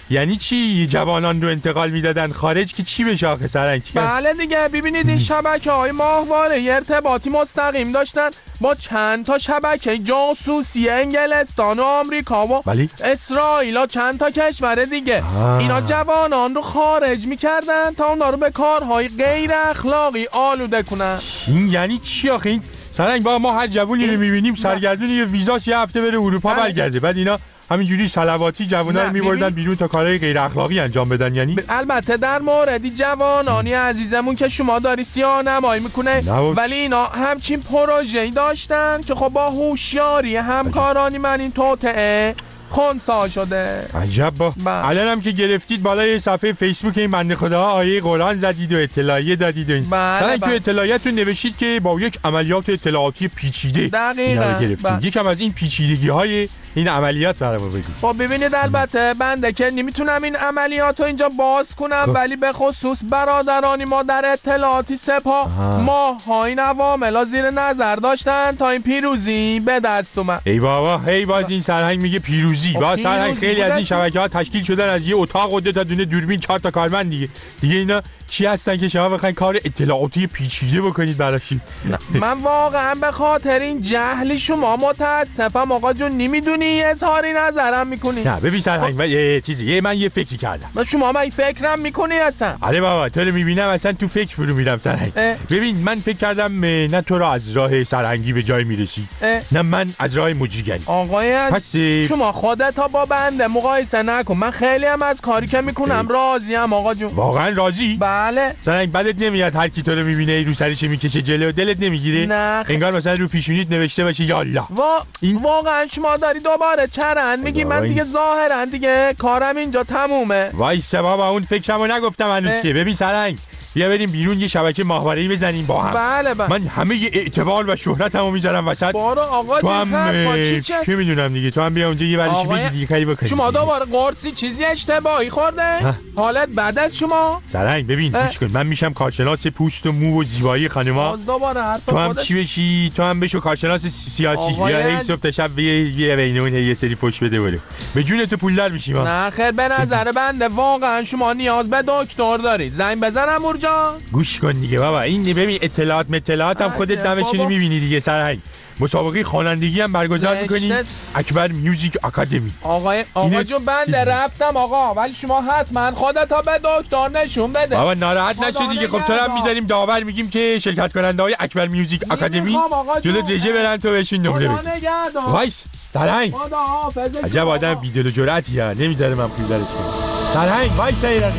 یعنی چی جوانان رو انتقال میدادن خارج که چی بشه آخه سرنگ؟ بله دیگه، ببینید این شبکه‌های ماهواره ارتباطی مستقیم داشتن با چند تا شبکه جاسوسی انگلستان و آمریکا و بلی؟ اسرائیل و چند تا کشور دیگه. آه. اینا جوانان رو خارج میکردن تا اونا رو به کارهای غیر اخلاقی آلوده کنن. این یعنی چی آخه؟ این سرنگ با ما هر جوونی رو میبینیم سرگردون یه ویزاش یه هفته بره اروپا برگرده، بعد اینا همینجوری صلواتی جوونا رو میبردن بیرون تا کارهای غیر اخلاقی انجام بدن. یعنی البته در موردی جوانانی عزیزمون که شما داری سیاه نمایی میکنه، ولی اینا همچین پروژه‌ای داشتن که خب با هوشیاری همکارانی من این توطئه خونسا شده. عجب. با الان هم که گرفتید بالای صفحه فیسبوک این بنده خداها آیه قرآن زدید و اطلاعیه دادید و این مثلا تو اطلاعیتتون نوشید که با یک عملیات اطلاعاتی پیچیده دقیقاً گرفتید. یکم از این پیچیدگی های این عملیات برام بگید. خب ببینید البته بنده که نمیتونم این عملیات رو اینجا باز کنم خب. ولی به خصوص برادرانی ما در اطلاعاتی سپاه ما ها این عوامل زیر نظر داشتن تا این پیروزی به دست اومد. ای بابا هی باز این سرهنگ میگه پیروزی. با سرهنگ خیلی از این شبکه‌ها تشکیل شدن از یه اتاق و دو تا دونه دوربین چهار تا کارمند دیگه. دیگه اینا چی هستن که شما بخواید کار اطلاعاتی پیچیده بکنید براشون؟ من واقعا به خاطر این جهل شما متاسفم آقا جون، نمیدونی اظهاری نظرم میکنی. نه ببین سرهنگ من یه چیزی یه من یه فکری کردم. من شما من فکرم میکنی اصلا؟ آره بابا تو رو میبینم اصلا تو فکر فرو میرم سرهنگ. ببین من فکر کردم نه تو رو از راه سرهنگی به جای میرسی، نه من از راه مجریگری. آقای پس شما خودت تا با بنده مقایسه نکن، من خیلی هم از کاری که میکنم راضیم آقا جون. واقعا راضی؟ بله. سرهنگ بدت نمیاد هر کی تو رو میبینه رو سرش میکشه جلو، دلت نمیگیره؟ نه انگار مثلا رو پیشونیت نوشته باشه یا الله. وا این واقعا شما داری دوباره چرند میگی من دیگه ظاهرا دیگه کارم اینجا تمومه. وایسا بابا اون فکرمو نگفتم هنوز که. ببین سرهنگ بیا بریم بیرون یه شبکه ماهواره‌ای بزنیم با هم. بله بله. من همه اعتبار و شهرتمو میذارم وسط. بارو آقا تو هم چی میدونم دیگه، تو هم بیا اونجا یه ورشی بگی دیگه کاری بکنی. شما دوباره قرصی چیزی اشتباهی خورده؟ حالت بعد از شما؟ سرهنگ ببین گوش کن، من میشم کارشناس پوست و مو و زیبایی خانما. دوباره حرف تو هم چی بشی؟ تو هم بشو کارشناس سیاسی. بیا هی صبح تا شب یه بینون یه سری فوش بده برو. به جون تو پولدار میشیم. نه خیر به نظر بنده واقعا شما نیاز به دکتر دارید. زنگ بزنم اورجا؟ گوش کن دیگه بابا، این ببین اطلاعات مطلاعات هم خودت دمشونی میبینی دیگه سرهنگ. مسابقه خوانندگی هم برگزار میکنی اکبر میوزیک اکادمی. آقای آقا جون بنده رفتم آقا، ولی شما حتما خودت تا به دکتر نشون بده. بابا ناراحت نشو دیگه. خب تو هم میذاریم داور میگیم که شرکت کننده های اکبر میوزیک اکادمی جلو رژه برن تو بهشون نمره بدی. وایس سرهنگ عجب آدم بیدل و جرأتیه، نمیذاره من پول درش کنم. سرهنگ وایس ایرانی.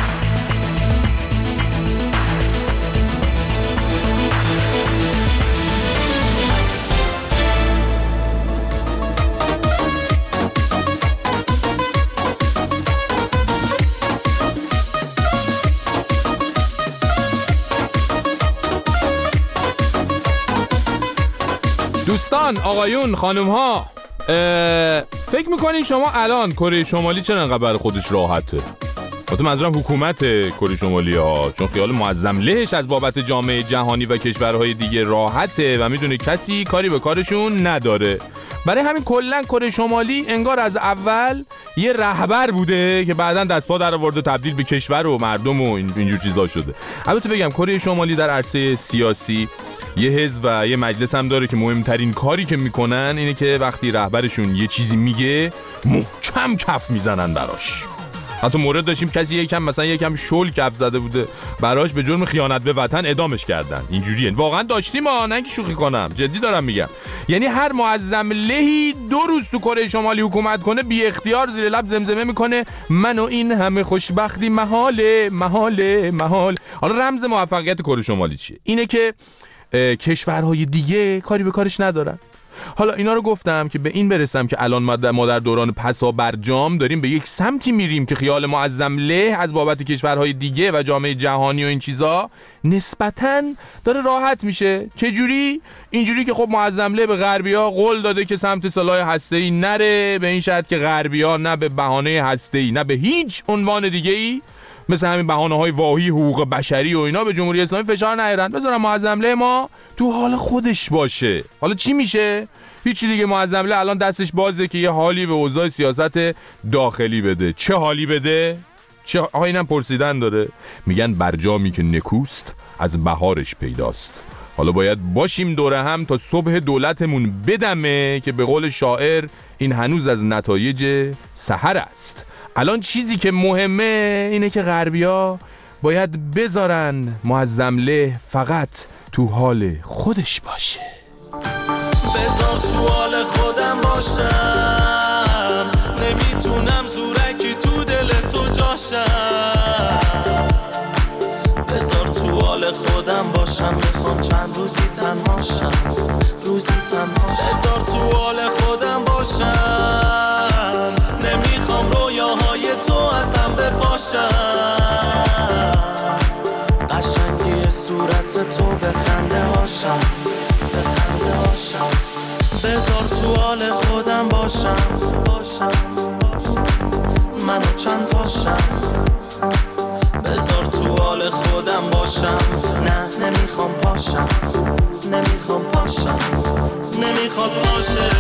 دوستان، آقایون، خانم ها، فکر میکنین شما الان کره شمالی چرا انقدر برای خودش راحته؟ البته منظورم حکومت کره شمالی ها، چون خیال معظم لهش از بابت جامعه جهانی و کشورهای دیگه راحته و میدونه کسی کاری به کارشون نداره. برای همین کلا کره شمالی انگار از اول یه رهبر بوده که بعداً دست پا در آورده تبدیل به کشور و مردم و اینجور چیزا شده. البته بگم کره شمالی در عرصه سیاسی یه حزب و یه مجلس هم داره که مهمترین کاری که میکنن اینه که وقتی رهبرشون یه چیزی میگه محکم کف میزنن براش. حتی مورد داشتیم کسی یکم مثلا یکم شل کف زده بوده براش به جرم خیانت به وطن اعدامش کردن. اینجوریه واقعا داشتیم ها، نه که شوخی کنم، جدی دارم میگم. یعنی هر معظم لهی دو روز تو کره شمالی حکومت کنه بی اختیار زیر لب زمزمه میکنه من و این همه خوشبختی محاله محاله محال. حالا رمز موفقیت کره شمالی چیه؟ اینه که کشورهای دیگه کاری به کارش ندارن. حالا اینا رو گفتم که به این برسم که الان ما در دوران پسا برجام داریم به یک سمتی میریم که خیال معظم له از بابت کشورهای دیگه و جامعه جهانی و این چیزا نسبتاً داره راحت میشه. چجوری؟ اینجوری که خب معظم له به غربی‌ها قول داده که سمت سلاح هسته‌ای نره، به این شرط که غربی‌ها نه به بهانه هسته‌ای نه به هیچ عنوان دیگه‌ای مثل همین بهانه‌های واهی حقوق بشری و اینا به جمهوری اسلامی فشار نیارن، بذارن معظمله ما تو حال خودش باشه. حالا چی میشه؟ هیچی دیگه. معظمله الان دستش بازه که یه حالی به اوضاع سیاست داخلی بده. چه حالی بده؟ چه آها اینم پرسیدن داره. میگن برجامی که نکوست از بهارش پیداست. حالا باید باشیم دوره هم تا صبح دولتمون بدمه که به قول شاعر این هنوز از نتایج سحر است. الان چیزی که مهمه اینه که غربیا باید بذارن معظمله فقط تو حال خودش باشه. بذار تو حال خودم باشم، نمیتونم زورکی تو دل تو جاشم. بذار تو حال خودم باشم، میخوام چند روزی تنهاشم، روزی تنهاشم. بذار تو حال خودم باشم، نمیخوام رویاهای تو ازم بپاشم. قشنگی صورت تو به خنده هاشم، به خنده هاشم. بذار تو حال خودم باشم، باشم منو چند تاشم. بذار تو حال خودم باشم، نه نمیخوام پاشم، نمیخوام پاشم، نمیخواد باشه.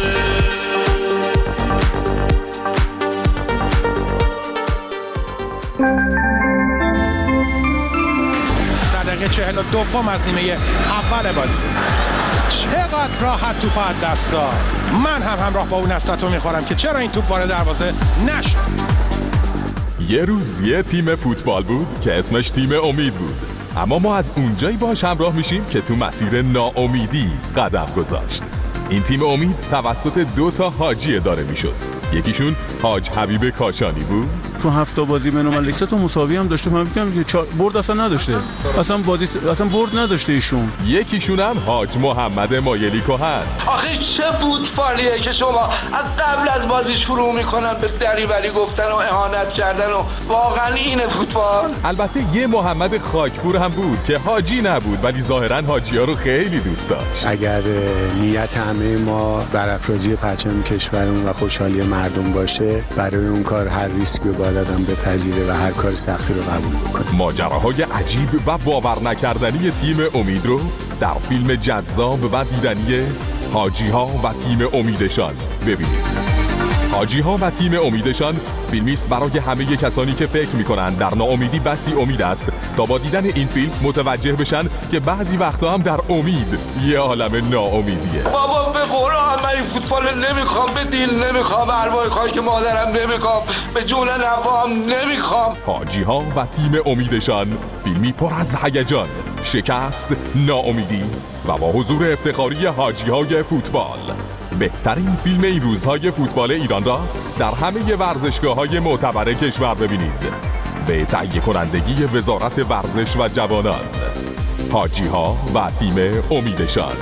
در دقیقه چهل و دوم از نیمه اول بازی چقدر راحت توپ از دست داد. من هم همراه با اون حسرت رو میخورم که چرا این توپ وارد دروازه نشد. یه روز یه تیم فوتبال بود که اسمش تیم امید بود، اما ما از اونجایی باش همراه میشیم که تو مسیر ناامیدی قدم گذاشت. این تیم امید توسط دو تا حاجی اداره میشد. یکیشون حاج حبیب کاشانی بود. تو هفت تا بازی بین المللی تا مساوی هم داشته، من میگم که برد اصلا نداشته، اصلا بازی اصلا برد نداشته ایشون. یکیشون هم حاج محمد مایلی کهن. آخه چه فوتبالیه که شما از قبل از بازی شروع میکنن به دریوری گفتن و اهانت کردن و واقعا اینه فوتبال؟ البته یه محمد خاکپور هم بود که حاجی نبود ولی ظاهرا حاجی‌ها رو خیلی دوست داشت. اگر نیت همه ما برافرازی پرچم کشورمون و خوشحالی مردم باشه، برای اون کار هر ریسکی رو باید آدم بپذیره و هر کار سختی رو قبول بکنه. ماجراهای عجیب و باور نکردنی تیم امید رو در فیلم جذاب و دیدنی حاجی ها و تیم امیدشان ببینید. حاجی ها و تیم امیدشان فیلمی است برای همه کسانی که فکر میکنن در ناامیدی بسی امید است تا با دیدن این فیلم متوجه بشن که بعضی وقتا هم در امید یه عالم ناامیدیه. بابا به قرآن من این فوتبال نمیخوام، به دین نمیخوام، به ارواح خاک مادرم نمیخوام، به جون نوام نمیخوام. حاجی ها و تیم امیدشان فیلمی پر از هیجان، شکست، ناامیدی و با حضور افتخاری حاجی های فوتبال. بهترین فیلم این روزهای فوتبال ایران را در همه ورزشگاه‌های معتبر کشور ببینید به تهیه کنندگی وزارت ورزش و جوانان. حاجی ها و تیم امیدشان.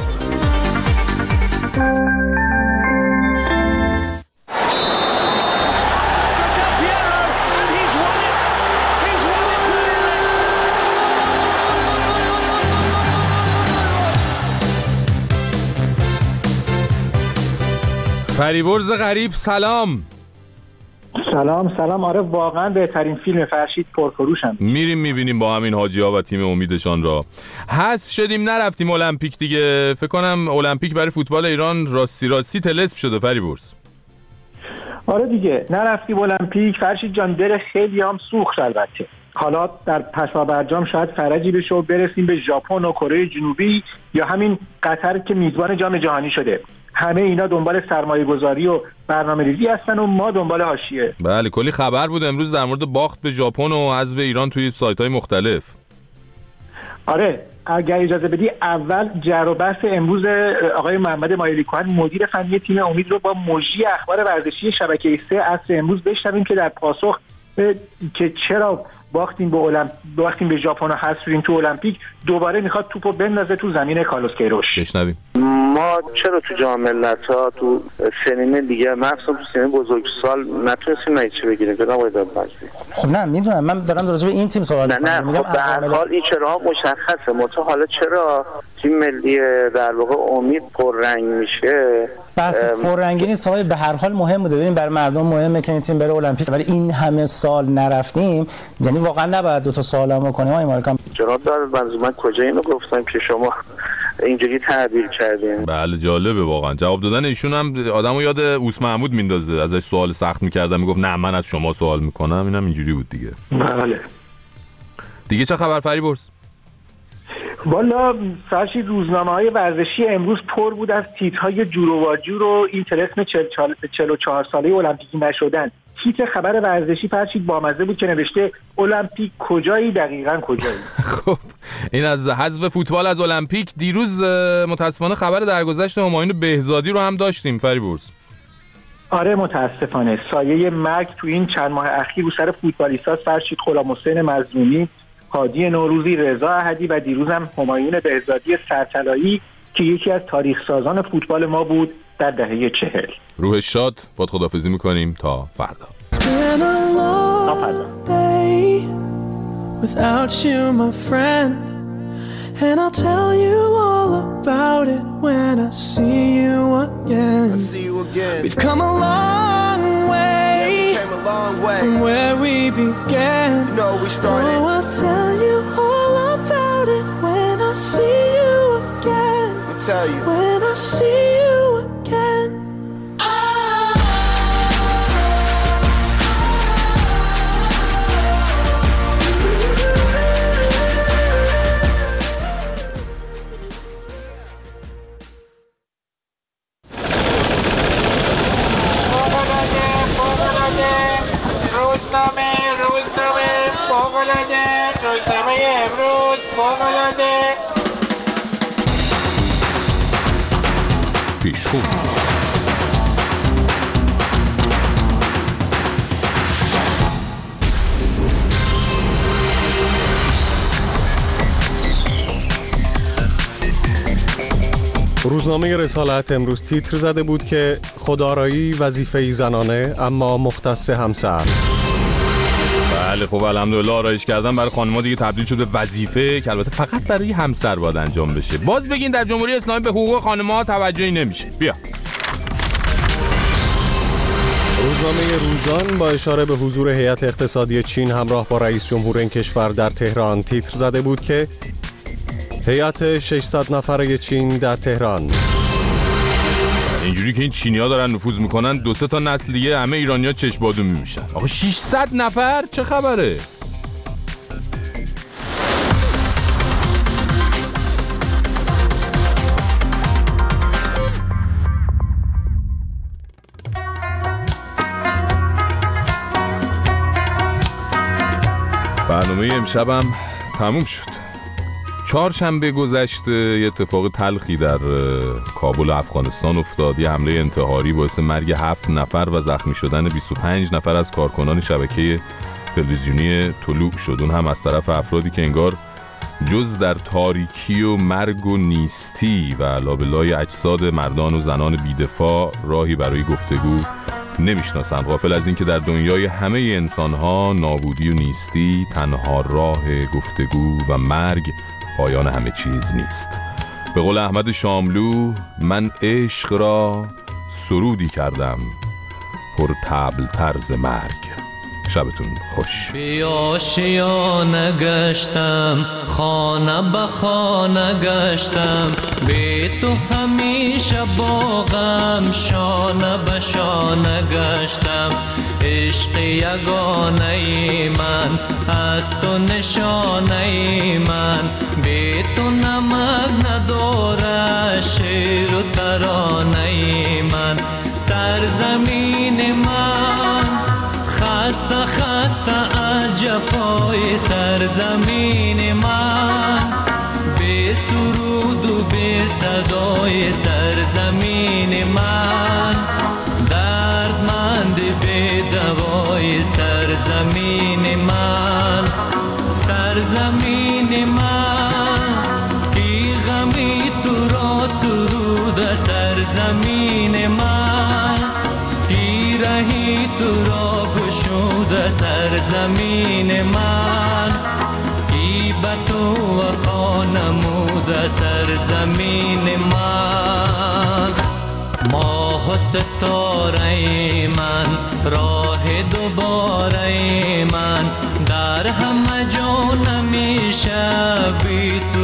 فریبرز غریب سلام. سلام سلام. آره واقعا بهترین فیلم فرشید پرفروشم. میریم میبینیم با همین حاجی ها و تیم امیدشان را. حذف شدیم نرفتیم المپیک دیگه. فکر کنم المپیک برای فوتبال ایران راستی راستی طلسم شده فریبرز. آره دیگه نرفتیم المپیک فرشید جان. دل خیلی هم سوخت. البته حالا در پسا برجام شاید فرجی بشه و برسیم به ژاپن و کره جنوبی یا همین قطر که میزبان جام جهانی شده. همه اینا دنبال سرمایه گذاری و برنامه ریزی هستن و ما دنبال حاشیه. بله کلی خبر بود امروز در مورد باخت به ژاپن و حذف ایران توی سایت‌های مختلف. آره اگر اجازه بدی اول جر و بحث امروز آقای محمد مایلی کهن مدیر فنی تیم امید رو با مجری اخبار ورزشی شبکه سه عصر امروز بشنویم که در پاسخ که چرا باختیم به المپ... باختیم به ژاپن و حذف شدیم تو المپیک دوباره میخواد توپو بندازه تو زمین کارلوس کیروش. بشنویم. ما چرا تو جام ملت‌ها تو سنین دیگه مخصوصا تو سنین بزرگسال نتونستیم نتیجه بگیریم؟ جناب آقای دادمزی. خب نه میدونم من دارم راجع به این تیم سوال می‌کنم. نه نه خب به هر حال این چرا مشخصه. متأ حالا چرا تیم ملی در واقع امید پررنگ میشه؟ بس پررنگی نیست آقای، به هر حال مهم بوده. ببینیم برای مردم مهمه که این تیم بره المپیک، ولی این همه سال نرفتیم یعنی واقعا نباید دو تا سوالم بکنیم آقای مالکم. جناب دار من کجا اینو گفتم که شما اینجوری تعبیر کردین؟ بله جالبه واقعا جواب دادن ایشون هم آدمو یاد اوس محمود میندازه. ازش سوال سخت می‌کردم میگفت نه من از شما سوال میکنم. اینم اینجوری بود دیگه. بله دیگه چه خبر فریبرز؟ والا فرشید روزنامه‌های ورزشی امروز پر بود از تیترهای جور و واجور و این طلسم چهل و چهار ساله المپیکی نشدن. تیتر خبر ورزشی فرشید بامزه بود که نوشته المپیک کجایی دقیقاً کجایی. خب این از حذف فوتبال از المپیک. دیروز متاسفانه خبر درگذشت همایون بهزادی رو هم داشتیم فریبرز. آره متاسفانه سایه مرگ تو این چند ماه اخیر رو سر فوتبالیست‌ها فرشید غلام حسین مظلومی، هادی نوروزی، رضا احدی و دیروز هم همایون بهزادی سرطلایی که یکی از تاریخ سازان فوتبال ما بود در دهه چهل. روح شاد. باد خداحافظی میکنیم تا فردا. تا فردا. Without you my friend and I'll tell you all about it when I see you again. I see you again. We've come a long way. Yeah, we came a long way from where we began. You know we started. Oh, I'll tell you all about it when I see you again. I'll tell you when I see you again. روزنامه روزنامه فوق‌العاده روزنامه امروز فوق‌العاده پیشخو. روزنامه رسالت امروز تیتر زده بود که خودآرایی وظیفه‌ای زنانه اما مختص همسر. بله خب الحمدلله آرایش کردن برای خانم‌ها دیگه تبدیل شده به وظیفه که البته فقط برای همسر باید انجام بشه. باز بگین در جمهوری اسلامی به حقوق خانم‌ها توجهی نمیشه. بیا. روزنامه روزان با اشاره به حضور هیئت اقتصادی چین همراه با رئیس جمهور این کشور در تهران تیتر زده بود که هیئت ششصد نفره چین در تهران. اینجوری که این چینی‌ها دارن نفوذ میکنن دو سه تا نسل دیگه همه ایرانی‌ها چشم‌بادو میمیشن. آقا ششصد نفر چه خبره؟ برنامه امشبم تموم شد. چهارشنبه گذشته یه اتفاق تلخی در کابل افغانستان افتاد. یه حمله انتحاری باعث مرگ هفت نفر و زخمی شدن بیست و پنج نفر از کارکنان شبکه تلویزیونی طلوع شد. اون هم از طرف افرادی که انگار جز در تاریکی و مرگ و نیستی و لابلای اجساد مردان و زنان بیدفاع راهی برای گفتگو نمیشناسن. غافل از این که در دنیای همه انسانها نابودی و نیستی تنها راه گفتگو و مرگ پایان همه چیز نیست. به قول احمد شاملو من عشق را سرودی کردم پر طبل طرز مرگ. شبتون خوش. بیا شیانه گشتم خانه به خانه گشتم بی تو همیشه باغم شانه به شانه گشتم عشق یگانه ای من از تو نشانه ای من بی تو نمک نداره شعر و ترانه ای من سرزمین من خسته خسته از جفای سرزمین من بی سرود و بی صدای سرزمین من دردمند بی دوای سرزمین من سرزمین من کی غمی تو را سرود سرزمین من کی رهی تو را گشود سرزمین من کی به تو وفا نمود سرزمین من ماه و ستاره من راه دوباره من در هم شبی تو